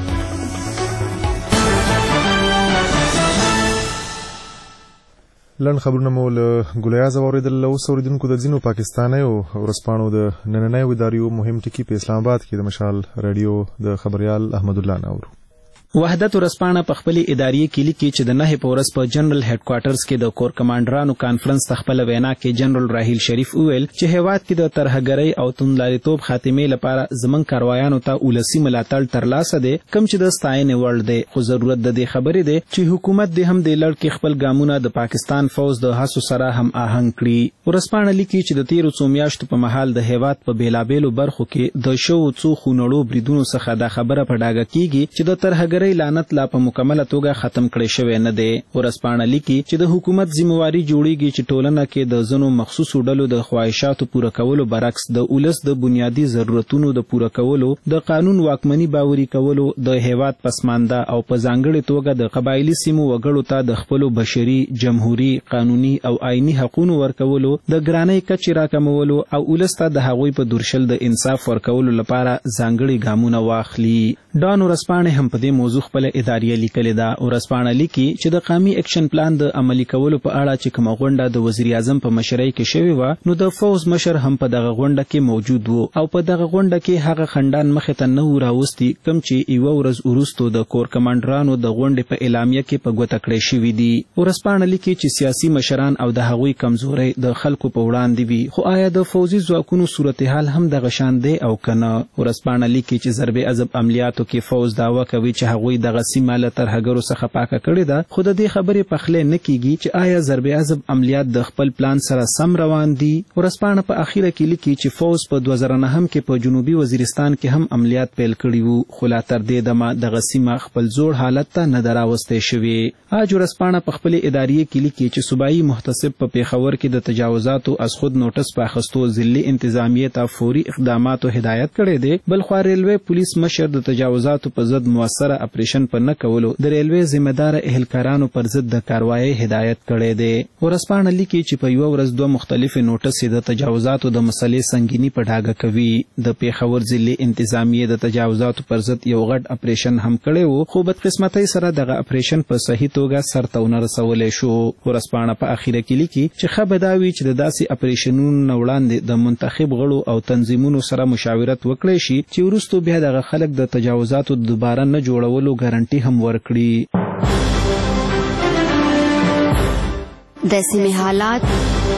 لنډ خبرونه مو له ګولیاز واورېدل. اوس اوریدونکو د ځینو پاکستانیو ورځپاڼو د نننیو اداریو مهم ټکي په اسلام آباد کې د مشال رادیو د خبریال احمد الله نه اورو. وحدت ورځپاڼه په خپل اداري کې لیکي چې د 9 په ورځ په جنرال هډ کوارټرز کې د کور کمانډرانو کانفرنس ته خپل وینا کې جنرال راهیل شریف وویل چې هیواد کې د ترهګرۍ او توندلاریتوب خاتمې لپاره زمونږ کاروایانو ته ولسی ملاتړ ترلاسه دی، کوم چې د ستاینې وړ دی، خو ضرورت د دې خبرې دی چې حکومت دې هم د لړ کې خپل ګامونه د پاکستان فوج د هڅو سره هم آهنګ کړي. ورځپاڼه لیکي چې د تیرو څو میاشتو په مهال د هیواد په بیلابیلو برخو کې د شو څو خونړو بریدونو څخه دا خبره په ډاګه کیږي چې د ترهګرۍ لعنت لا په مکمله توګه ختم کړی شوی نه دی. ورځپاڼه لیکي چې د حکومت ذمہواری جوړیږي چې ټولنه کې د ځینو مخصوصو ډلو د خواهشاتو پوره کولو برعکس د ولس د بنیادی ضرورتونو د پوره کولو، د قانون واکمني باوري کولو، د هیواد پسمانده او په ځانګړې توګه د قبایلی سیمو وګړو ته د خپلو بشري، جمهوری، قانوني او آئینی حقوقو ورکولو، د ګرانۍ کچې راکمولو او ولس ته د هغوی په درشل د انصاف ورکولو لپاره ځانګړي ګامونه واخلي. ډان ورځپاڼه هم په دې موضوع خپل اداریه لیکلې ده. ورځپاڼه لیکي چې د قومي اکشن پلان د عملي کولو په اړه چې کومه غونډه د وزیر اعظم په مشرۍ کې شوې وه، نو د فوز مشر هم په دغه غونډه کې موجود و او په دغه غونډه کې هغه خندان مخې ته نه و راوستي کوم چې یوه ورځ وروستو د کور کمانډرانو د غونډې په اعلامیه کې په ګوته کړی شوي دي. ورځپاڼه لیکي چې سیاسي مشران او د هغوی کمزورۍ د خلکو په وړاندې وي، خو آیا د فوزي ځواکونو صورتحال هم دغه شان دی او که نه؟ ورځپاڼه لیکي چې ضرب عضب عملیاتو کې فوز دعوه کوي چې هغوی دغه سیمه له ترهګرو څخه پاکه کړې ده، خو د دې خبرې پخلی نه کیږي چې آیا ضرب عضب عملیات د خپل پلان سره سم روان دي. ورځپاڼه په اخیره کې لیکي چې فوز په 2009 کې په جنوبي وزیرستان کې هم عملیات پیل کړي وو، خو لا تر دې دمه دغه سیمه خپل زوړ حالت ته نه ده راوستی شوې. آج ورځپاڼه په خپل اداریې کې لیکي چې صوبایي محتسب په پیښور کې د تجاوزاتو از خود نوټس په اخیستو ضلعي انتظامیې ته فوري اقداماتو هدایت کړی دی. بلخوا ریلوې پولیس مشر د تجاوزاتو په ضد موثره اپریشن په نه کولو د ریلوې ذمہدار اهلکارانو پر ضد د کاروایی هدایت کړی دی. ورځپاڼه لیکي چې په یوه ورځ 2 مختلفې نوټسې د تجاوزاتو د مسلې سنګیني په ډاګه کوي. د پیښور ضلعي انتظامیې د تجاوزاتو پر ضد یو غټ اپریشن هم کړی و، خو بدقسمتۍ سره دغه اپریشن په صحیح توګه سرته ونه رسولی شو. ورځپاڼه په اخیره کې لیکي چې ښه به دا وي چې د داسې اپریشنونو نه وړاندې د منتخب غړو او تنظیمونو سره مشاورت وکړی شي چې وروستو بیا دغه خلک د تجاوزاتو دوباره نه جوړولو ګارنټي هم ورکړي. د سیمې حالات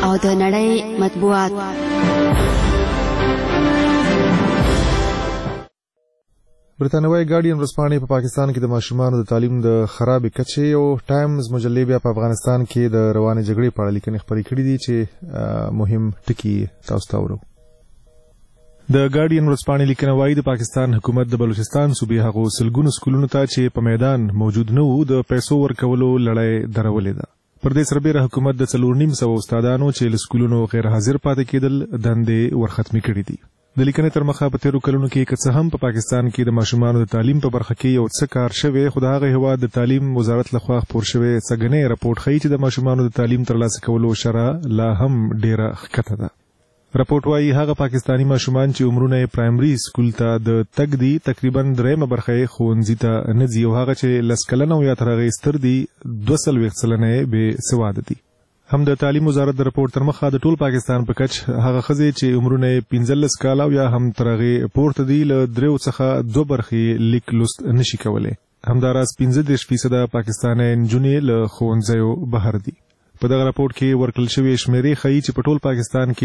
او د نړۍ مطبوعات. برتانوي ګارډین ورځپاڼې په پاکستان کې د ماشومانو د تعلیم د خرابې کچې او ټایمز مجلې بیا په افغانستان کې د روانې جګړې په اړه لیکنې خپرې کړې دي چې مهم ټکي تاسو ته ورو. د ګارډین ورځپاڼې لیکنه وايي د پاکستان حکومت د بلوچستان صوبې هغو سلګونو سکولونو ته چې په میدان موجود نه وو د پیسو ورکولو لړۍ درولې ده. پر دې سربېره حکومت د 4,500 استادانو چې له سکولونو غیر حاضر پاتې کېدل دندې ورختمې کړې دي. د لیکنې تر مخه په تیرو کلونو کې که څه هم په پاکستان کې د ماشومانو د تعلیم په برخه کې یو څه کار شوی، خو د هغه هیواد د تعلیم وزارت لخوا خپور شوی څګنې راپورټ ښیي چې د ماشومانو د تعلیم ترلاسه کولو شرح لا هم ډیره ښکته ده. راپورټ وايي هغه پاکستانی ماشومان چې عمرونه یې پرایمري سکول ته د تګ دي تقریبا 3 برخه یې ښوونځي ته نه ځي او هغه چې 10 کلنه او یا تر هغې ستر دي 240 سلنه یې بې سواده دي. هم د تعلیم وزارت د راپورټ تر مخه د ټول پاکستان په کچ هغه ښځې چې عمرونه یې 15 کاله او یا هم تر هغې پورته دي له 3 څخه 2 برخې لیک لوست نشي کولی. همداراز 15% پاکستاني نجونې له ښوونځیو بهر دي. په دغه راپورټ کې ورکړل شوی شمیرې ښیي چې په ټول پاکستان کې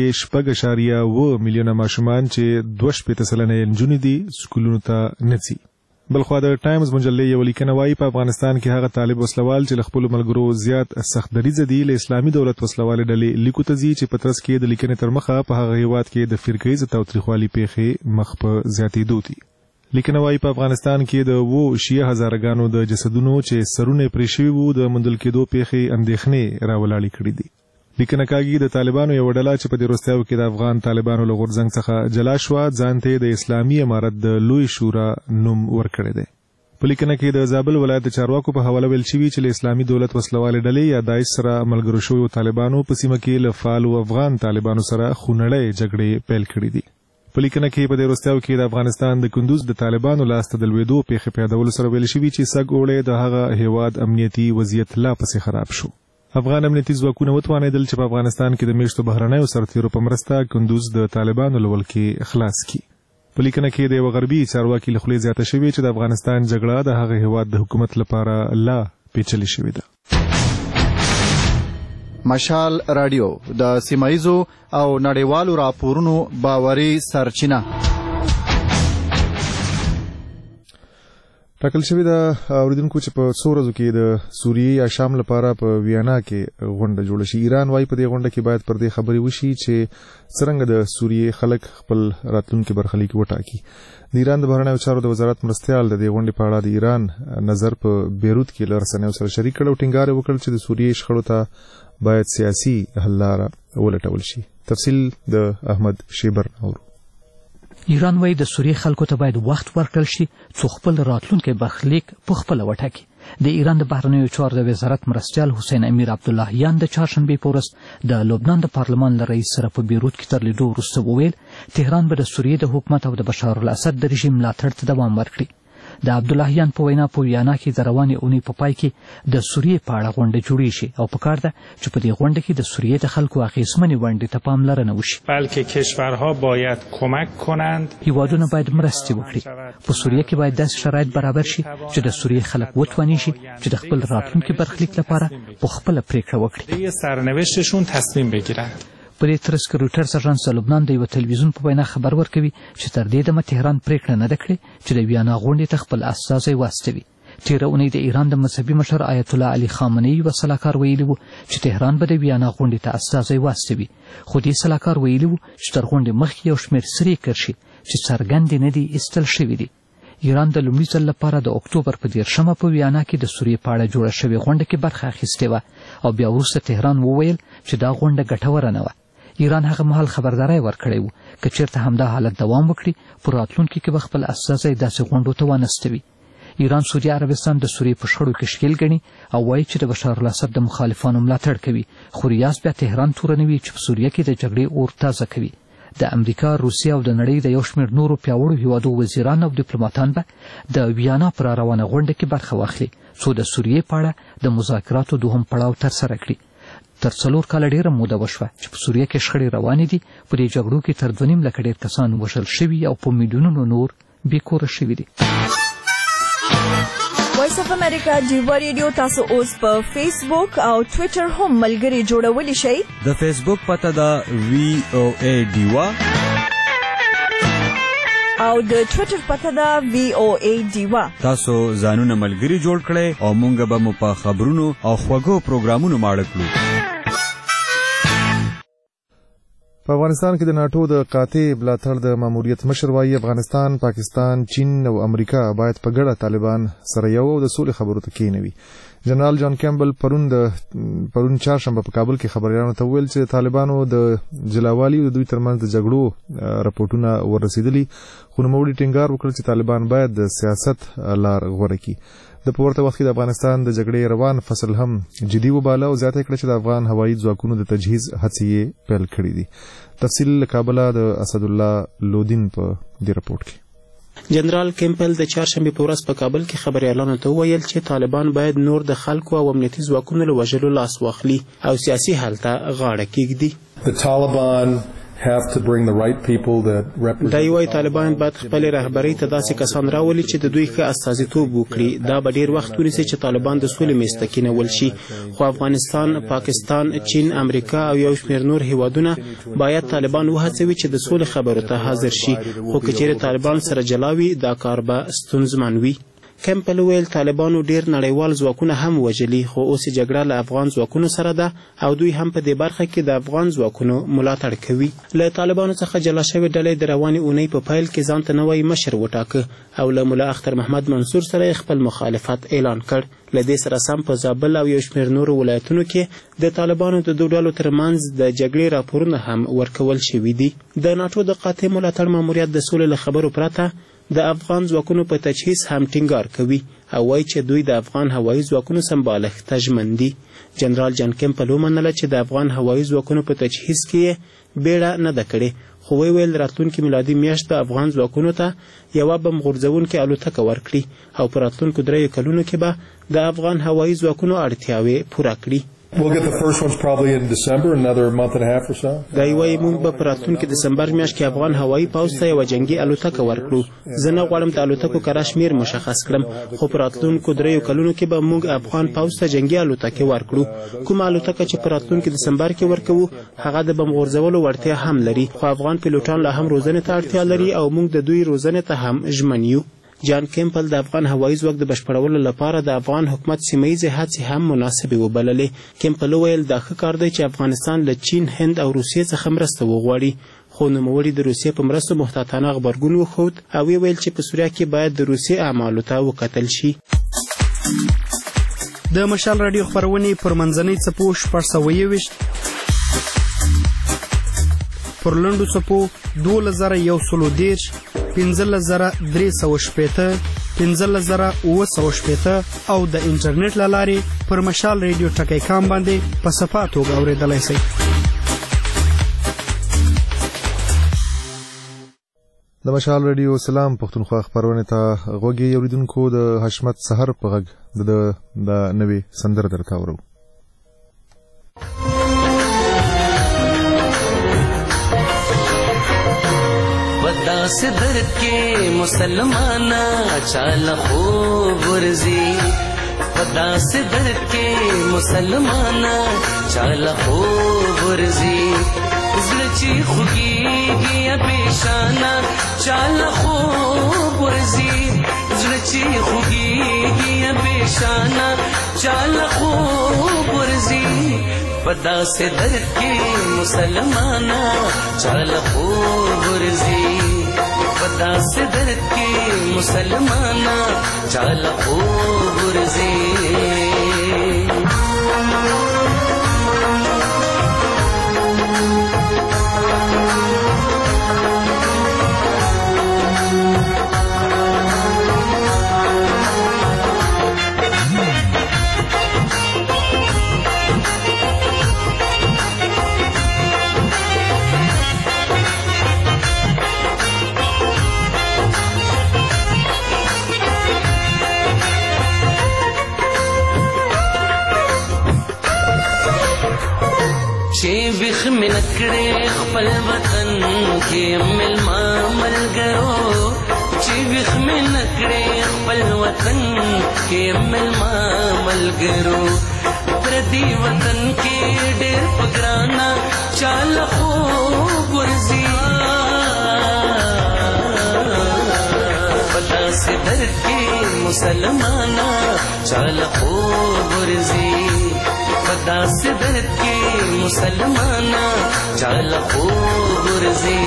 6.7 میلیونه ماشومان چې 2.5 سلنه نجونې دي سکولونو ته نه ځي. بلخوا د ټایمز مجلې یو لیکنه وايي په افغانستان کې هغه طالب وسلوال چې له خپلو ملګرو زیات سخت دریځه دي له اسلامي دولت وسلوالې ډلې لیکو ته ځي چې په ترڅ کې د لیکنې تر مخه په هغه هیواد کې د فرقه‌ییز تاوتریخوالي پیښې مخ په زیاتېدو دي. لیکنه وايي په افغانستان کې د 70,000 د جسدونو چې سرونه پرې شوي وو د موندل کېدو پیښې اندېښنې راولاړې کړې دي. لیکنه کاږي د طالبانو یو ډله چې په دې وروستیو کې د افغان طالبانو له غورځنګ څخه جلا شوه ځان ته د اسلامي امارت د لوی شورا نوم ورکړی دی. په لیکنه کې د زابل ولایت د چارواکو په حواله ویل شوي چې له اسلامي دولت وسلوالې ډلې یا داعش سره ملګرو شویو طالبانو په سیمه کې له فعالو افغان طالبانو سره خونړۍ جګړې پیل کړې دي. په لیکنه کې په دې وروستیو کې د افغانستان د کندوز د طالبانو لاسته د لوېدو پیښې په یادولو سره ویل شوي چې سږ اوړی د هغه هیواد امنیتي وضعیت لا پسې خراب شو. افغان امنیتي ځواکونه وتوانېدل چې په افغانستان کې د میشتو بهرنیو سرتیرو په مرسته کندوز د طالبانو له ولکې خلاص کړي. په لیکنه کې د یو غربي چارواکي له خولې زیاته شوې چې د افغانستان جګړه د هغه هیواد د حکومت لپاره لا پیچلې شوې ده. مشال رادیو د سیمایزو او نړیوالو راپورونو باوري سرچینه. ټاکل شوې ده اوریدونکو چې په څو ورځو کې د سوریې یا شام لپاره په ویانا کې غونډه جوړه شي. ایران وايي په دې غونډه کې باید پر دې خبرې وشي چې څرنګه د سوریې خلک خپل راتلونکي برخلیک وټاکي. د ایران د بهرنیو چارو د وزارت مرستیال د دې غونډې په اړه د ایران نظر په بیروت کې له رسنیو سره شریک کړ او ټینګار وکړ چې د سوریې شخړو ته باید سیاسي حل لاره ولټول شي. تفصیل د احمد شیبر اورو. ایران وايي د سوریې خلکو ته باید وخت ورکړل شي څو خپل راتلونکي برخلیک په خپله وټاکي. د ایران د بهرنیو چارو د وزارت مرستیال حسین امیر عبداللهیان د چهارشنبې په ورځ د لبنان د پارلمان له رئیس سره په بیروت کې تر لیدو وروسته وویل تهران به د سوریې د حکومت او د بشار الاسد د رژیم ملاتړ ته دوام ورکړي. د عبداللهیان په وینا په ویانا کې د روانې اونۍ په پای کې د سوریې په اړه غونډه جوړې شي او پکار ده چې په دې غونډه کې د سوریې د خلکو اغېزمنې ونډې ته پاملرنه وشي. بلکې کشورها باید کمک کنند. هیوادونه باید مرستې وکړي. په سوریې کې باید داسې شرایط برابر شي چې د سوریې خلک وتواني شي چې د خپل راتلونکي برخلیک لپاره په خپله پریکړه وکړي. سرنوشتشون تصمیم بگیرند. په دې ترڅ کې رویټرز اژانس د لبنان د یو تلویزیون په وینا خبر ورکوي چې تر دې دمه تهران پریکړه نه ده کړې چې د ویانا غونډې ته خپل استازی واستوي. تېره اونۍ د ایران د مذهبي مشر آیت الله علي خامنه‌ای یو سلاکار ویلي و چې تهران به د ویانا غونډې ته استازی واستوي، خو دې سلاکار ویلي و چې تر غونډې مخکې یو شمېر سرې کرښې چې څرګندې نه دي ایستل شوي دي. ایران د لومړي ځل لپاره د اکتوبر په 13 په ویانا کې د سوریې په اړه جوړه شوې غونډه کې برخه اخیستې وه او بیا وروسته تهران وویل چې دا غونډه ګټوره نه وه. ایران هغه مهال خبرداری ورکړی و که چیرته همدا حالت دوام وکړي په راتلونکي کې به خپل استازی داسې غونډو ته وانستوي. ایران سعودي عربستان د سوریې په شخړو کې ښکیل ګڼي او وایي چې د بشار الاسد د مخالفانو ملاتړ کوي، خو ریاض بیا تهران تورنوي چې په سوریه کې د جګړې اور تازه کوي. د امریکا، روسیې او د نړۍ د یو شمېر نورو پیاوړو هیوادو وزیران او ډیپلوماتان به د ویانا پر روانه غونډه کې برخه واخلي څو د سوریې په اړه د مذاکراتو دوهم پړاو ترسره کړي. تر 4 کاله ډیره موده وشوه چې په سوریه کې شخړې روانې دي. په دې جګړو کې تر 2.5 لکه ډیر کسان وژل شوي او په میلیونونو نور بې کوره شوي دي. وایس اف امریکا ډیوا ریډیو تاسو اوس په فیسبوک او ټوئیټر هم ملګري جوړولی شئ. د فیسبوک پته ده VOA ډیوا او د ټوئیټر پته ده VOA ډیوا. تاسو ځانونه ملګري جوړ کړئ او مونږ به مو په خبرونو او خوږو پروګرامونو ماړه کړو. په افغانستان کې د ناتو د قاطع ملاتړ د ماموریت مشر وایي افغانستان، پاکستان، چین او امریکا باید په ګډه طالبان سره یو د سولې خبرو ته کېنوي. جنرال جان کیمبل پرون چهارشنبه په کابل کې خبريالانو ته وویل چې طالبانو د جلاوالي او د دوی ترمنځ د جګړو راپورټونه ورسېدلي، خو نوموړي ټینګار وکړ چې طالبان باید د سیاست لار غوره کړي. د پورته وخت د افغانستان د جګړې روان فصل هم جدي وباله او زیاته کړه چې د افغان هوایي ځواکونو د تجهیز هڅې پیل کړې دي. تفصیل له کابل د اسد الله لودین په دې رپورټ کې. جنرال کیمپل د چهارشنبه په ورځ په کابل کې خبريالانو ته وویل چې طالبان باید نور د خلکو او امنیتي ځواکونو له وژلو لاس واخلي او سیاسي حل ته غاړه کېږدي. دایوي طالبان باید خپل رهبری ته داسې کسان راولي چې د دوی ښه استازیتوب وکړي. دا به ډیر وخت ونیسي چې طالبان د سولې میز ته کېنول شي، خو افغانستان، پاکستان، چین، امریکا او یو شمېر نور هیوادونه باید طالبان وهڅوي چې د سولې خبرو ته حاضر شي، خو که چیرې طالبان سره جلاوي دا کار به ستونزمن وي. کیمپل ویل طالبانو ډیر نړیوال ځواکونه هم وژلي، خو اوس جګړه له افغان ځواکونو سره ده او دوی هم په دې برخه کې د افغان ځواکونو ملاتړ کوي. له طالبانو څخه جلا شوې ډلې د روانې اونۍ په پیل کې ځان ته نوی مشر وټاکه او له ملا اختر محمد منصور سره خپل مخالفت اعلان کړ. له دې سره سم په زابل او یو شمېر نورو ولایتونو کې د طالبانو د دوه ډلو ترمنځ د جګړې راپورونه هم ورکول شوي دي. د ناتو د قاطع ملاتړ ماموریت د سولې له خبرو پرته د افغان ځواکونو په تجهیز هم ټینګار کوي او وایي چې دوی د افغان هوایي ځواکونو سمبالښت ته ژمن دي. جنرال جان کیمپل ومنله چې د افغان هوایي ځواکونو په تجهیز کې یې بیړه نه ده کړې، خو ویل راتلونکي میلادي میاشت به افغان ځواکونو ته یوه بم غورځوونکې الوتکه ورکړي او په راتلونکو 3 کلونو کې به د افغان هوایي ځواکونو اړتیاوې پوره کړي. We'll get the first ones probably in December, another month and a half or so. دای وایي موږ به په راتلونکي دسمبر میاشت کې افغان هوایي پوځ ته یوه جنګي الوتکه ورکړو. زه نه غواړم د الوتکو کره شمېر مشخص کړم، خو په راتلونکو 3 کلونو کې به موږ افغان پوځ ته جنګي الوتکې ورکړو. کومه الوتکه چې په راتلونکي دسمبر کې ورکوو هغه د بم غورځولو وړتیا هم لري، خو افغان پیلوټان لا هم روزنې ته اړتیا لري او موږ د دوی روزنې ته هم ژمن یو. جان کیمپل د افغان هوایي ځواک د بشپړولو لپاره د افغان حکومت سیمه‌ییزې هڅې هم مناسبې وبللې. کیمپل وویل دا ښه کار دی چې افغانستان له چین، هند او روسیې څخه مرسته وغواړي، خو نوموړي د روسیې په مرستو محتاطانه غبرګون وښود او ویل چې په سوریه کې باید د روسیې اعمالو ته وکتل شي. د مشال راډیو خپرونې پر منځنۍ څپو 621 پر لنډو څپو 2110 15380 15780 او د انټرنیټ له لارې پر مشال ریډیو ټکی کام باندې په صفا توګه اورېدلی شئ. د مشال ریډیو سلام پښتونخوا خپرونې ته غوږی اوریدونکو د حشمت سحر په غږ د نوې سندره درته اورو. داس در کے مسلمانا چال خوب ورزی، داس در کے مسلمانا چال خوب ورزی، زلچی خوگی گیا پیشانا چال خوب ورزی، زلچی خوگی گیا پیشانا چال خوب ورزی، پدا سے در کے مسلمانا چال خوب ورزی، پدا سے در کے مسلمانا چال خوب ورزی. بخ میں نکڑے خپل وطن کے ملما مل گرو چی ویخ میں نکڑے خپل وطن کے ملما ملګرو پردی وطن کې ډېر پګرانا چال خو ګرځي پتا سے در کې مسلمانا چال خو ګرځي پتا سے در کې مسلمانا چال خو ګرځي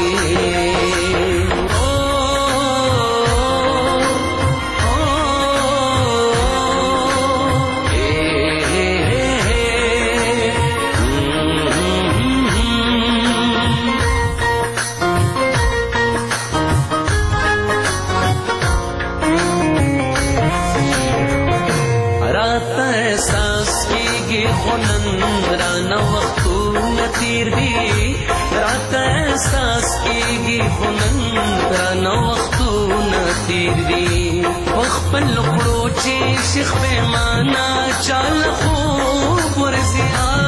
رات احساس کیږي خنن رانه وختونه تیر دي خپل کړو چې شیخ پیمانا چال خوب ورزي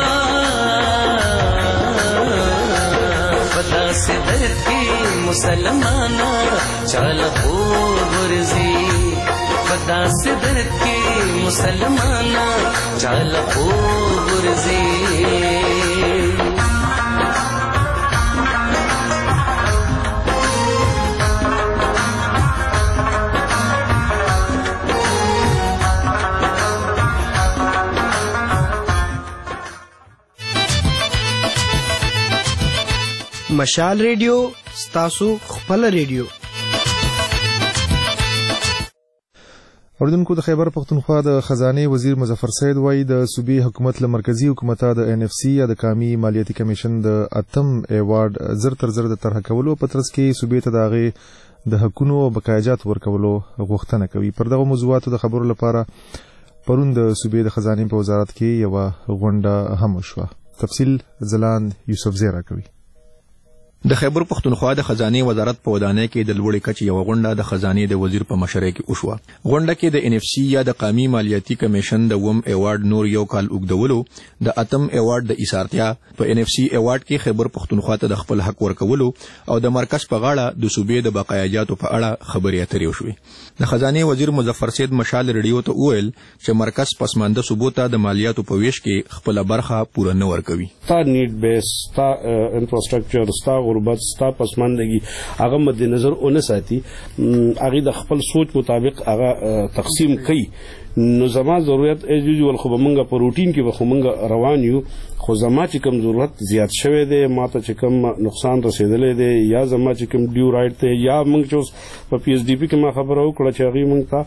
پتا سے درد کی مسلمانا چال خوب ورزي پتا سے درد کی مسلمانا چال خوب ورزي مشال ریډیو ستاسو خپل ریډیو اوریدونکو د خیبر پختونخوا د خزانه وزیر مظفر سید وایي د صوبې حکومت له مرکزی حکومت د NFC یا د قومي مالیاتي کمیشن د اتم ایوارډ زر تر زر د طرح کولو په ترڅ کې صوبې ته داغه د حقونو او بقایجات ورکولو غوښتنه کوي. پر دغه موضوعاتو د خبرو لپاره پرون د صوبې د خزانه په وزارت کې یو غونډه هم شوه. تفصیل زلان یوسف زیرا کوي. د خیبر پختونخوا د خزانه وزارت په ودانۍ کې د لوړې کچې یو غونډه د خزانه د وزیر په مشرۍ کې وشوه. غونډه کې د NFC یا د قومي مالیاتي کمیشن د وم ایوارډ نور یو کال اوږدولو د اتم ایوارډ د ایثارتیا په NFC ایوارډ کې خیبر پختونخوا ته د خپل حق ورکولو او د مرکز په غاړه د صوبې د بقایاجاتو په اړه خبرې اترې وشوې. د خزانه وزیر مظفر سید مشال ریډیو ته وویل چې مرکز پسمانده صوبو ته د مالیاتو په ویش کې خپل برخه پوره نه ورکوي. تا نیډ بیس تا انفراستراکچر ستا غربت ستا پسماندگی هغه مد نظر اون ساتي هغه د خپل سوچ مطابق هغه تقسیم کوي. نو زما ضرورت ایجوجول خو بمنګه په روټین کې به خو منګه روان یو خو زما چې کوم ضرورت زیات شوه دی ماته چې کوم نقصان رسیدلې دی یا زما چې کوم ډیو رائټ ته یا منګ چې په PSDP کې ما خبره وکړه چې هغه منګ ته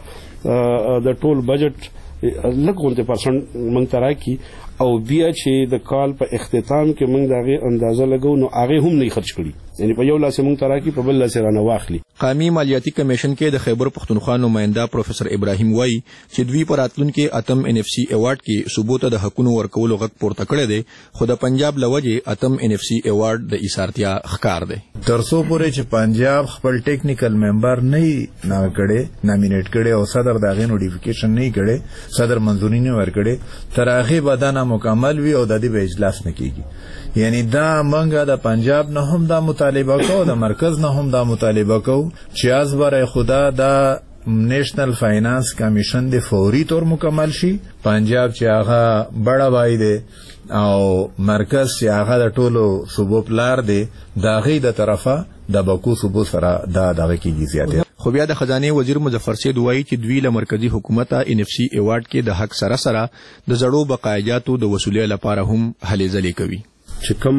د ټول بجټ لګونته پرسنټ منګ ترا کی او بیا چې د کال په اختتام کې موږ دغه اندازه لګو نو هغه هم نه خرج کړي یعنی په یو لاس موږ تراکی په بل لاس رانه واخلي. قومي مالیاتي کمیشن کې د خیبر پختونخوا نماینده پروفیسر ابراهیم وای چې دوی پر راتلونکو اتم NFC ایوارډ کې ثبوت د حقونو ورکولو غږ پورته کړی دی خو د پنجاب لوجه اتم NFC ایوارډ د ایثارتیا ښکار دی. ترڅو پورې چې پنجاب خپل ټیکنیکل ممبر نه کړي نامینیټ کړي او صدر دغه نوټیفیکیشن نه کړي صدر منځونی نه ورکړي تر هغه بدانه مکمل وي او د دې به اجلاس نه کیږي. یعنی دا منګه د پنجاب نه هم دا مطالبه کو د مرکز نه هم دا مطالبه کو چې از برای خدا دا نیشنل فاینانس کمیشن د فوري طور مکمل شي. پنجاب چې هغه بڑا وای دی او مرکز چې هغه د ټولو صوبو پلار دی دا غي د طرفه د بکو صوبو سره دا دغه کیږي زیاته. خو بیا د خزانه وزیر مظفر سید وایي چې دوی له مرکزی حکومت NFC ایوارډ کې د حق سره سره د زړو بقایجاتو د وصولې لپاره هم هلې ځلې کوي. چې کوم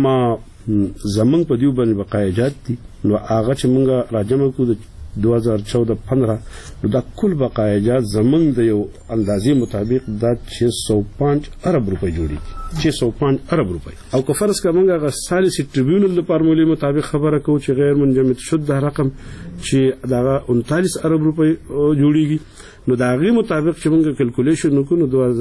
زمنګ په دیو باندې بقایجات دي نو هغه چې موږ راجمع کو د 2014-15 دا کل بقایجات زمنګ د یو اندازې مطابق دا 605 ارب روپۍ جوړیږي 605 ارب روپۍ او که فرض کړه موږ هغه سالسي ټریبیونل د فارمولې مطابق خبره کوو چې غیر منجمد شد رقم چې دا 39 ارب روپۍ جوړیږي نو دا غي مطابق چې موږ کیلکولیشن وکړو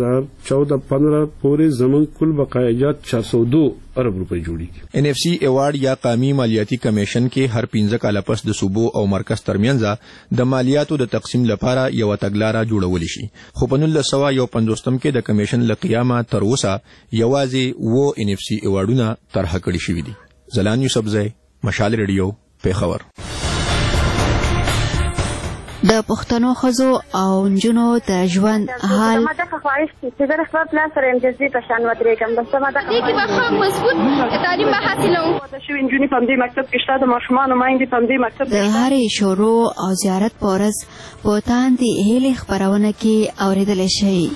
2014-15 پورې زمون کل بقایجات 402 ارب روپۍ جوړیږي. NFC ایوارډ یا قومي مالیاتي کمیشن کې هر 15 کاله پس د صوبو او مرکز ترمنځ د مالیاتو د تقسیم لپاره یو تګلارې جوړول شي. خو په 1950 کې د کمیشن له قیامه تر اوسه یوازې وو NFC ایوارډونه طرح کړي شوي دي. زلان یوسف زئی مشال ریډیو پیښور. د پښتنو ښځو او نجونو د ژوند حال ما دغه خواهش چې زه خپل پلان سره امتیازي په شان ودرېږم بس ما دغه دې کې به مضبوط تعلیم به حاصلوم د شوي نجونې په همدې مکتب کې شته د ماشومانو میندې په همدې مکتب د هرې شروع او زیارت په ورځ په تاندې هیلې خپرونه کې اورېدلی شئ.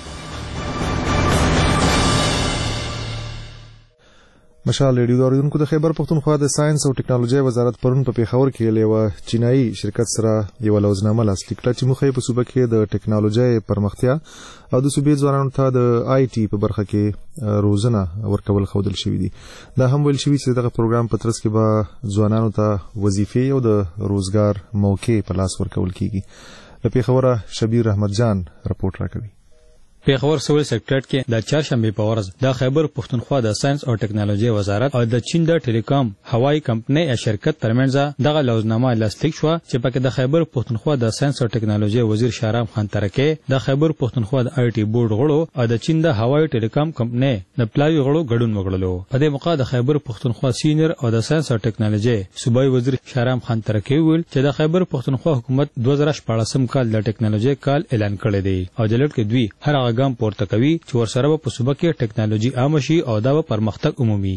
مشال ریډیو د اوریدونکو د خیبر پښتونخوا د ساينس او ټکنالوژي وزارت پرون په پیښور کې یو چینایي شرکت سره یو لوزنامه لاسلیک کړه چې مخې په صوبه کې د ټکنالوژي پرمختیا او د صوبې ځوانانو ته د آی ټي په برخه کې روزنه ورکول خودل شوې دي. دا هم ویل شوی چې دغه پروګرام په ترڅ کې به ځوانانو ته وظیفې او د روزګار موقع په لاس ورکول کیږي. له پیښوره شبیر احمد جان رپورټ راکوي. پیښور سیول سیکریټریټ کې د چهارشنبه په ورځ د خیبر پښتونخوا د ساينس او ټکنالوژي وزارت او د چین د ټیلیکام هوایي کمپنۍ یا شرکت ترمنځ دغه لوزنامه لاسلیک شو چې پکې د خیبر پښتونخوا د ساينس او ټکنالوژي وزیر شهرام خان ترکي د خیبر پښتونخوا د آی ټي بورډ غړو او د چین د هوایي ټیلیکام کمپنۍ د پلاوی غړو ګډون وکړلو. په دې موقع د خیبر پښتونخوا سینیئر او د ساينس او ټکنالوژي صوبایي وزیر شهرام خان ترکي ویل چې د خیبر پښتونخوا حکومت 2014 کال د ټکنالوژي کال اعلان کړی دی او د لټ کې دوی هر هغه ګام پورته کوي چې ورسره په صوبه کې ټکنالوژي عام شي او دا به پرمختګ عمومي.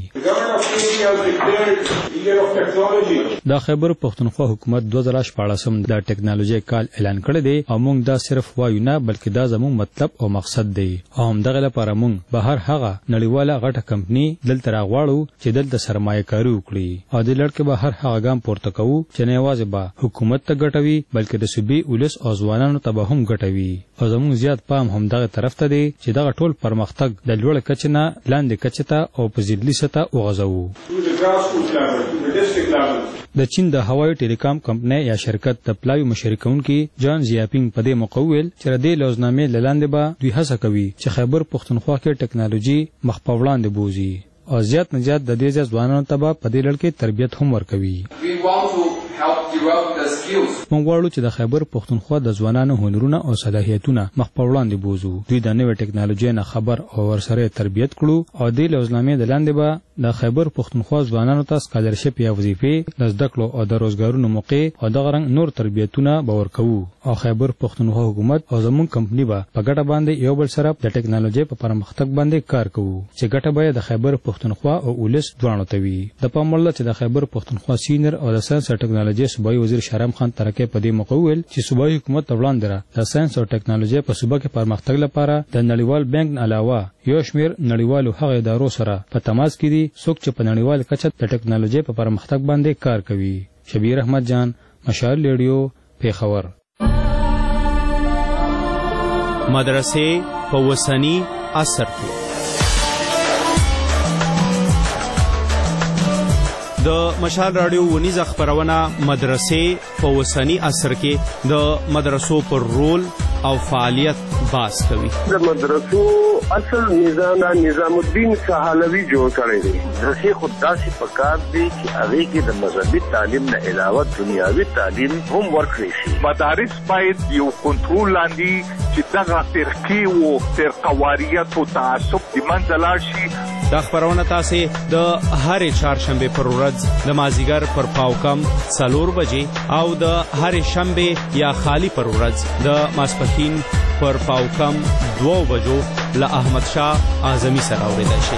د خیبر پښتونخوا حکومت 2014 د ټکنالوژي کال اعلان کړی دی او موږ دا صرف وایو نه بلکې دا زموږ مطلب او مقصد دی او همدغه لپاره موږ به هر هغه نړیواله غټه کمپنی دلته راغواړو چې دلته سرمایه کاري وکړي او د لړ کې به هر هغه ګام پورته کوو چې نه یوازې به حکومت ته ګټوي بلکې د صوبې ولس او ځوانانو ته به هم ګټوي او زموږ زیات پام همدغه طرف ته دی چې دغه ټول پرمختګ د لوړ کچې نه لاندې کچې ته او په ځلې سطح وغځوو. د چین د هوایي ټیلیکام کمپنۍ یا شرکت د پلاوی مشرکونکي جان زیاپینګ په دې مقویل چې د لوزنامې لاندې به دوی هڅه کوي چې خیبر پښتونخوا کې ټکنالوژي مخ په وړاندې بوزي او زیات نه زیات د دې ځوانانو ته په دې لړ کې تربیت هم ورکوي. موږ غواړو چې د خیبر پښتونخوا د ځوانانو هنرونه او صلاحیتونه مخ په وړاندې بوزو. دوی د نوې ټکنالوژي نه خبر او ورسره تربیت کړو او د لوزنامې د لاندې به د خیبر پښتونخوا ځوانانو ته سکالرشپ یا وظیفې د زده کړو او د روزګارونو موقع او د غرنګ نور تربیتونه به ورکوو او خیبر پښتونخوا حکومت او زموږ کمپنی به په ګټه باندې یو بل سره د ټکنالوژي په پرمختګ باندې کار کوو چې ګټه به د خیبر پښتونخوا او ولس دواړو ته وي. د پام وړ چې د خیبر پښتونخوا سینیئر او د ساينس او ټکنالوژي صوبایي وزیر شهرام خان ترکي په دې مقویل چې صوبایي حکومت وړاندې د ساينس او ټکنالوژي په صوبه کې پرمختګ لپاره د نړیوال بانک علاوه یو شمیر نړیوالو هغه ادارو سره په تماس کې دي څوک چې په نړیوال کچه د ټکنالوژي په پرمختګ باندې کار کوي. شبیر احمد جان مشال ریډیو پیښور. مدرسې په وسنی عصر کې د مشال رادیو ونیزه خبرونه مدرسې په وسنی عصر کې د مدرسو پر رول او فعالیت باس کوي. د مدرسو اصل نظام الدین سهالوی جوړ کړی دی. مدرسې خود داسې پکار دی چې هغه کې د مذهبي تعلیم نه علاوه دنیاوي تعلیم هم ورکړي شي. مدارس باید یو کنټرول لاندې چې دغه فرقې او فرقواریت او تعصب د منځ لاړ شي. دا خبرونه تاسو د هرې چهارشنبه پر ورځ د مازیګر پر پاوکم 4 بجې او د هرې شنبه یا خالی پر ورځ د ماسپښین پر پاوکم 2 بجو له احمد شاه اعظمي سره اوریدل شي.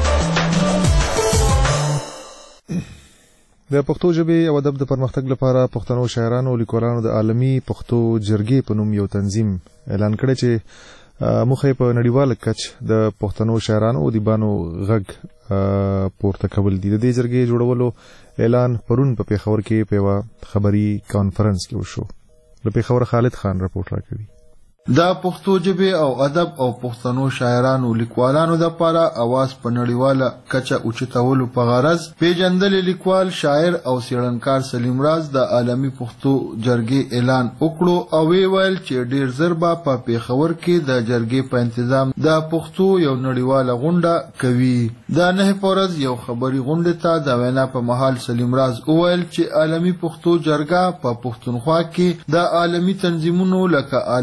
د پښتو ژبې او ادب د پرمختګ لپاره پښتنو شاعرانو او لیکوالانو د عالمي پښتو جرګې په نوم یو تنظیم اعلان کړی چې مخې په نړیواله کچ د پښتنو شاعرانو او ادیبانو غږ پورته کول دي. د دې جرګې جوړولو اعلان پرون په پیښور کې په یوه خبري کانفرنس کې وشو. له پیښور خالد خان رپورټ راکوي. دا پښتو ژبه او ادب او پښتنو شاعرانو لیکوالانو د لپاره اواز په نړیواله کچه اوچتولو په غرض پیژندل لیکوال شاعر او څېړنکار سلیم راز د عالمي پښتو جرګې اعلان وکړو او ویل چې ډیر زر به په پیښور کې د جرګې په انتظام د پښتو یو نړیواله غونډه کوي. دا نه پورز یو خبري غونډه ته د وینا په محل سلیم راز ویل چې عالمي پښتو جرګه په پښتونخوا کې د عالمي تنظیمونو لکه عالمي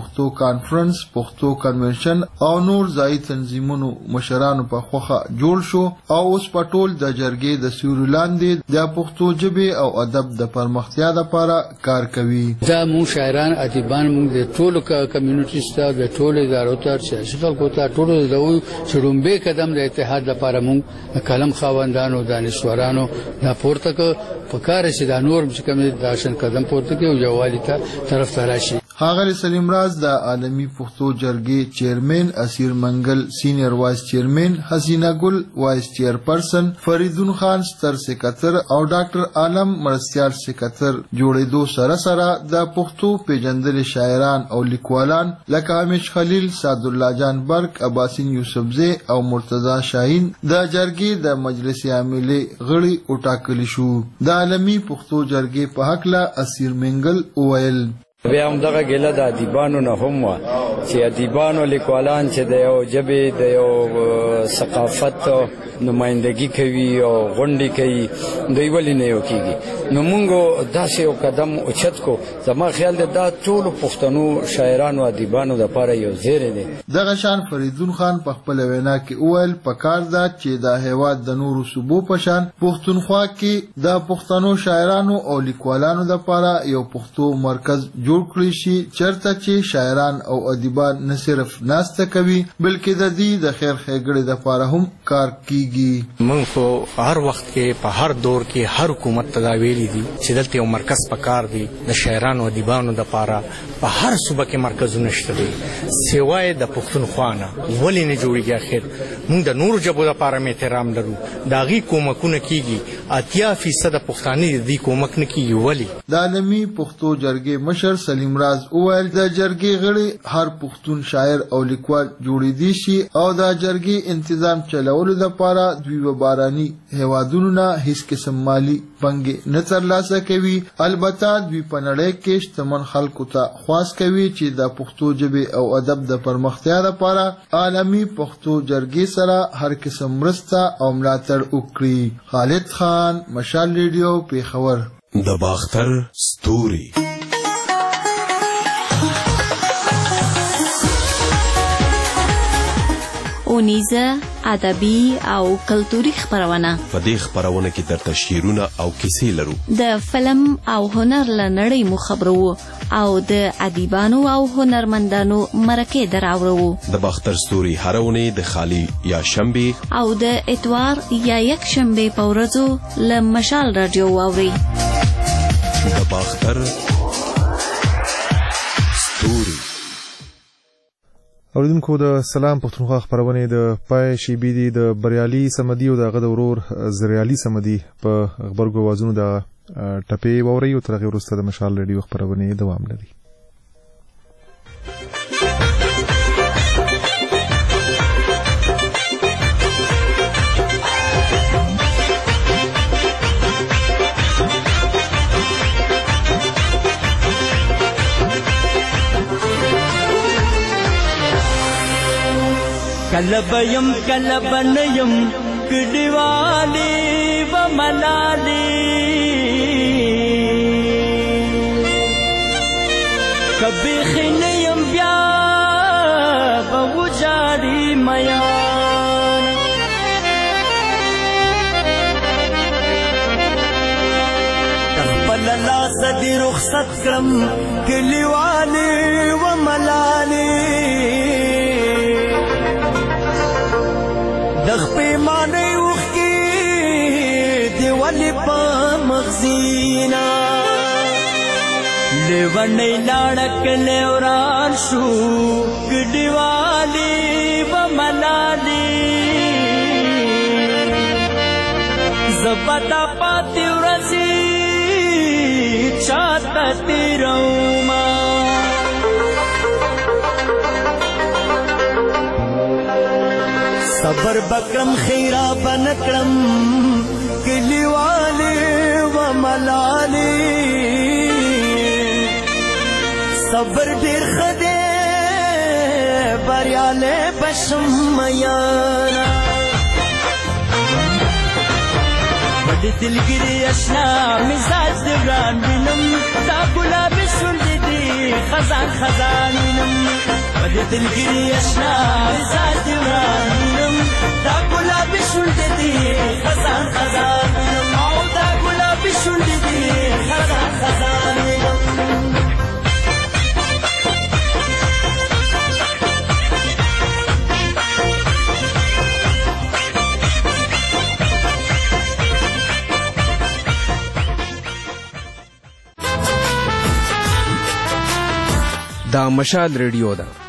پښتو کانفرنس، پښتو کنونشن او نور ځایي تنظیمونو مشرانو په خوخه جوړ شو او اوس په ټول د جرګې د سیوري لاندې د پښتو ژبې او ادب د پرمختیا لپاره کار کوي. دا مو شاعران ادیبان مو د ټولو کمیونټي سره د ټولو ادارو ته سیاسي خلکو ته ټولو د شرومبه قدم د اتحاد لپاره مو کلم خواندانو دانشورانو دا پورته په کار شي دا نور چې کوم داشن قدم پورته کوي یووالي ته طرف ته راشي. ښاغلی سلیم راز د عالمي پښتو جرګې چیرمن، اسیر منګل سینیئر وایس چیرمن، حسینه ګل وایس چیرپرسن، فریدون خان ستر سکرټر او ډاکټر عالم مرستیال سکرټر جوړېدو سره سره د پښتو پیژندل شاعران او لیکوالان لکه حمیش خلیل، سعدالله جان برق، عباسین یوسفزی او مرتضی شاهین د جرګې د مجلس عاملې غړي وټاکل شو. د عالمي پښتو جرګې په هکله اسیر منګل وویل بیا هم دغه ګیله د ادیبانو نه هم وه چې ادیبانو لیکوالان چې د یو ژبې د یو ثقافت نمایندګي کوي او غونډې کوي دوی ولې نه یو کېږي. نو موږ داسې یو قدم اوچت کو. زما خیال دی دا ټولو پښتنو شاعرانو ادیبانو دپاره یو زیری دی. دغه شان فریدون خان په خپله وینا کې وویل پکار ده چې د هېواد د نورو صوبو په شان پښتونخوا کې د پښتنو شاعرانو او لیکوالانو دپاره یو پښتو مرکز جوړ کړی شي چرته چې شاعران او ادیبان نه صرف ناسته کوي بلکې د دې د خیر ښېګړې دپاره هم کار کیږي. موږ په هر وخت کې په هر دور کې هر حکومت ته دا ویلي دي چې دلته یو مرکز پکار دی د شاعرانو او ادیبانو دپاره. په هر صوبه کې مرکزونه شته دي سوای د پښتونخوا نه. ولې نه جوړېږي؟ اخر موږ د نورو ژبو دپاره هم احترام لرو، د هغې کومکونه کیږي. 80% پښتانه د دې کومک نه کیږي. ولې؟ د عالمي پښتو جرګې مشر سلیم راز وویل د جرګې غړي هر پښتون شاعر او لیکوال جوړېدی شي او د جرګې انتظام چلولو لپاره دوی و باراني هیوادونو نه هیڅ قسم مالی پنګې نه ترلاسه کوي. البته دوی په نړۍ کې شتمن خلکو ته خواست کوي چې د پښتو ژبې او ادب د پرمختیا لپاره عالمي پښتو جرګې سره هر قسم مرسته او ملاتړ وکړي. خالد خان، مشال ریډیو، پیښور. د باختر ستوري اونیزه ادبي او کلتوري خبرونه. په دې خبرونه کې درته شعرونه او کیسې لرو. د فلم او هنر له نړۍ مو خبرو او د ادیبانو او هنرمندانو مرکې دراوړو. د باختر ستوري هره اونۍ د خالی یا شنبه او د اتوار یا یک شنبه په ورځو له مشال رادیو واوري. د باختر ستوري. اوریدونکو د سلام پښتونخوا خبرونه د پای شیبې دي د بریالي سمدي او د غد ورور زریالي سمدي په خبرګو وازونو د ټپې ووري او تر غیر وروسته د مشال ریډیو خبرونه دوام لري. کلبیم کلبنیم کډیوالی و ملالی کبھی خنیم بیا بوجاری میان کخبل لاس دی رخصت کرم کلیوالی و ملالی دغ پیمانه وخی دیوالی پا مغزینا لیوانی لارک لیوران شو گدیوالی و ملالی زبتا پاتی ورزی چاہتا تیروما صبر بکرم خیرا بنکرم کلیوالی و ملالی صبر دیر خدے بریالے بشم میانا بڑی دلگیری اشنا مزاج دیوران بینم دا گلاب شن دی دي خزان خزان وینم پدې دلګری اشنا ذات ورانم دا ګلابي شونډې دي خزان خزان وینم او دا ګلابي شونډې دي خزان خزان وینم دا مشال ریډیو ده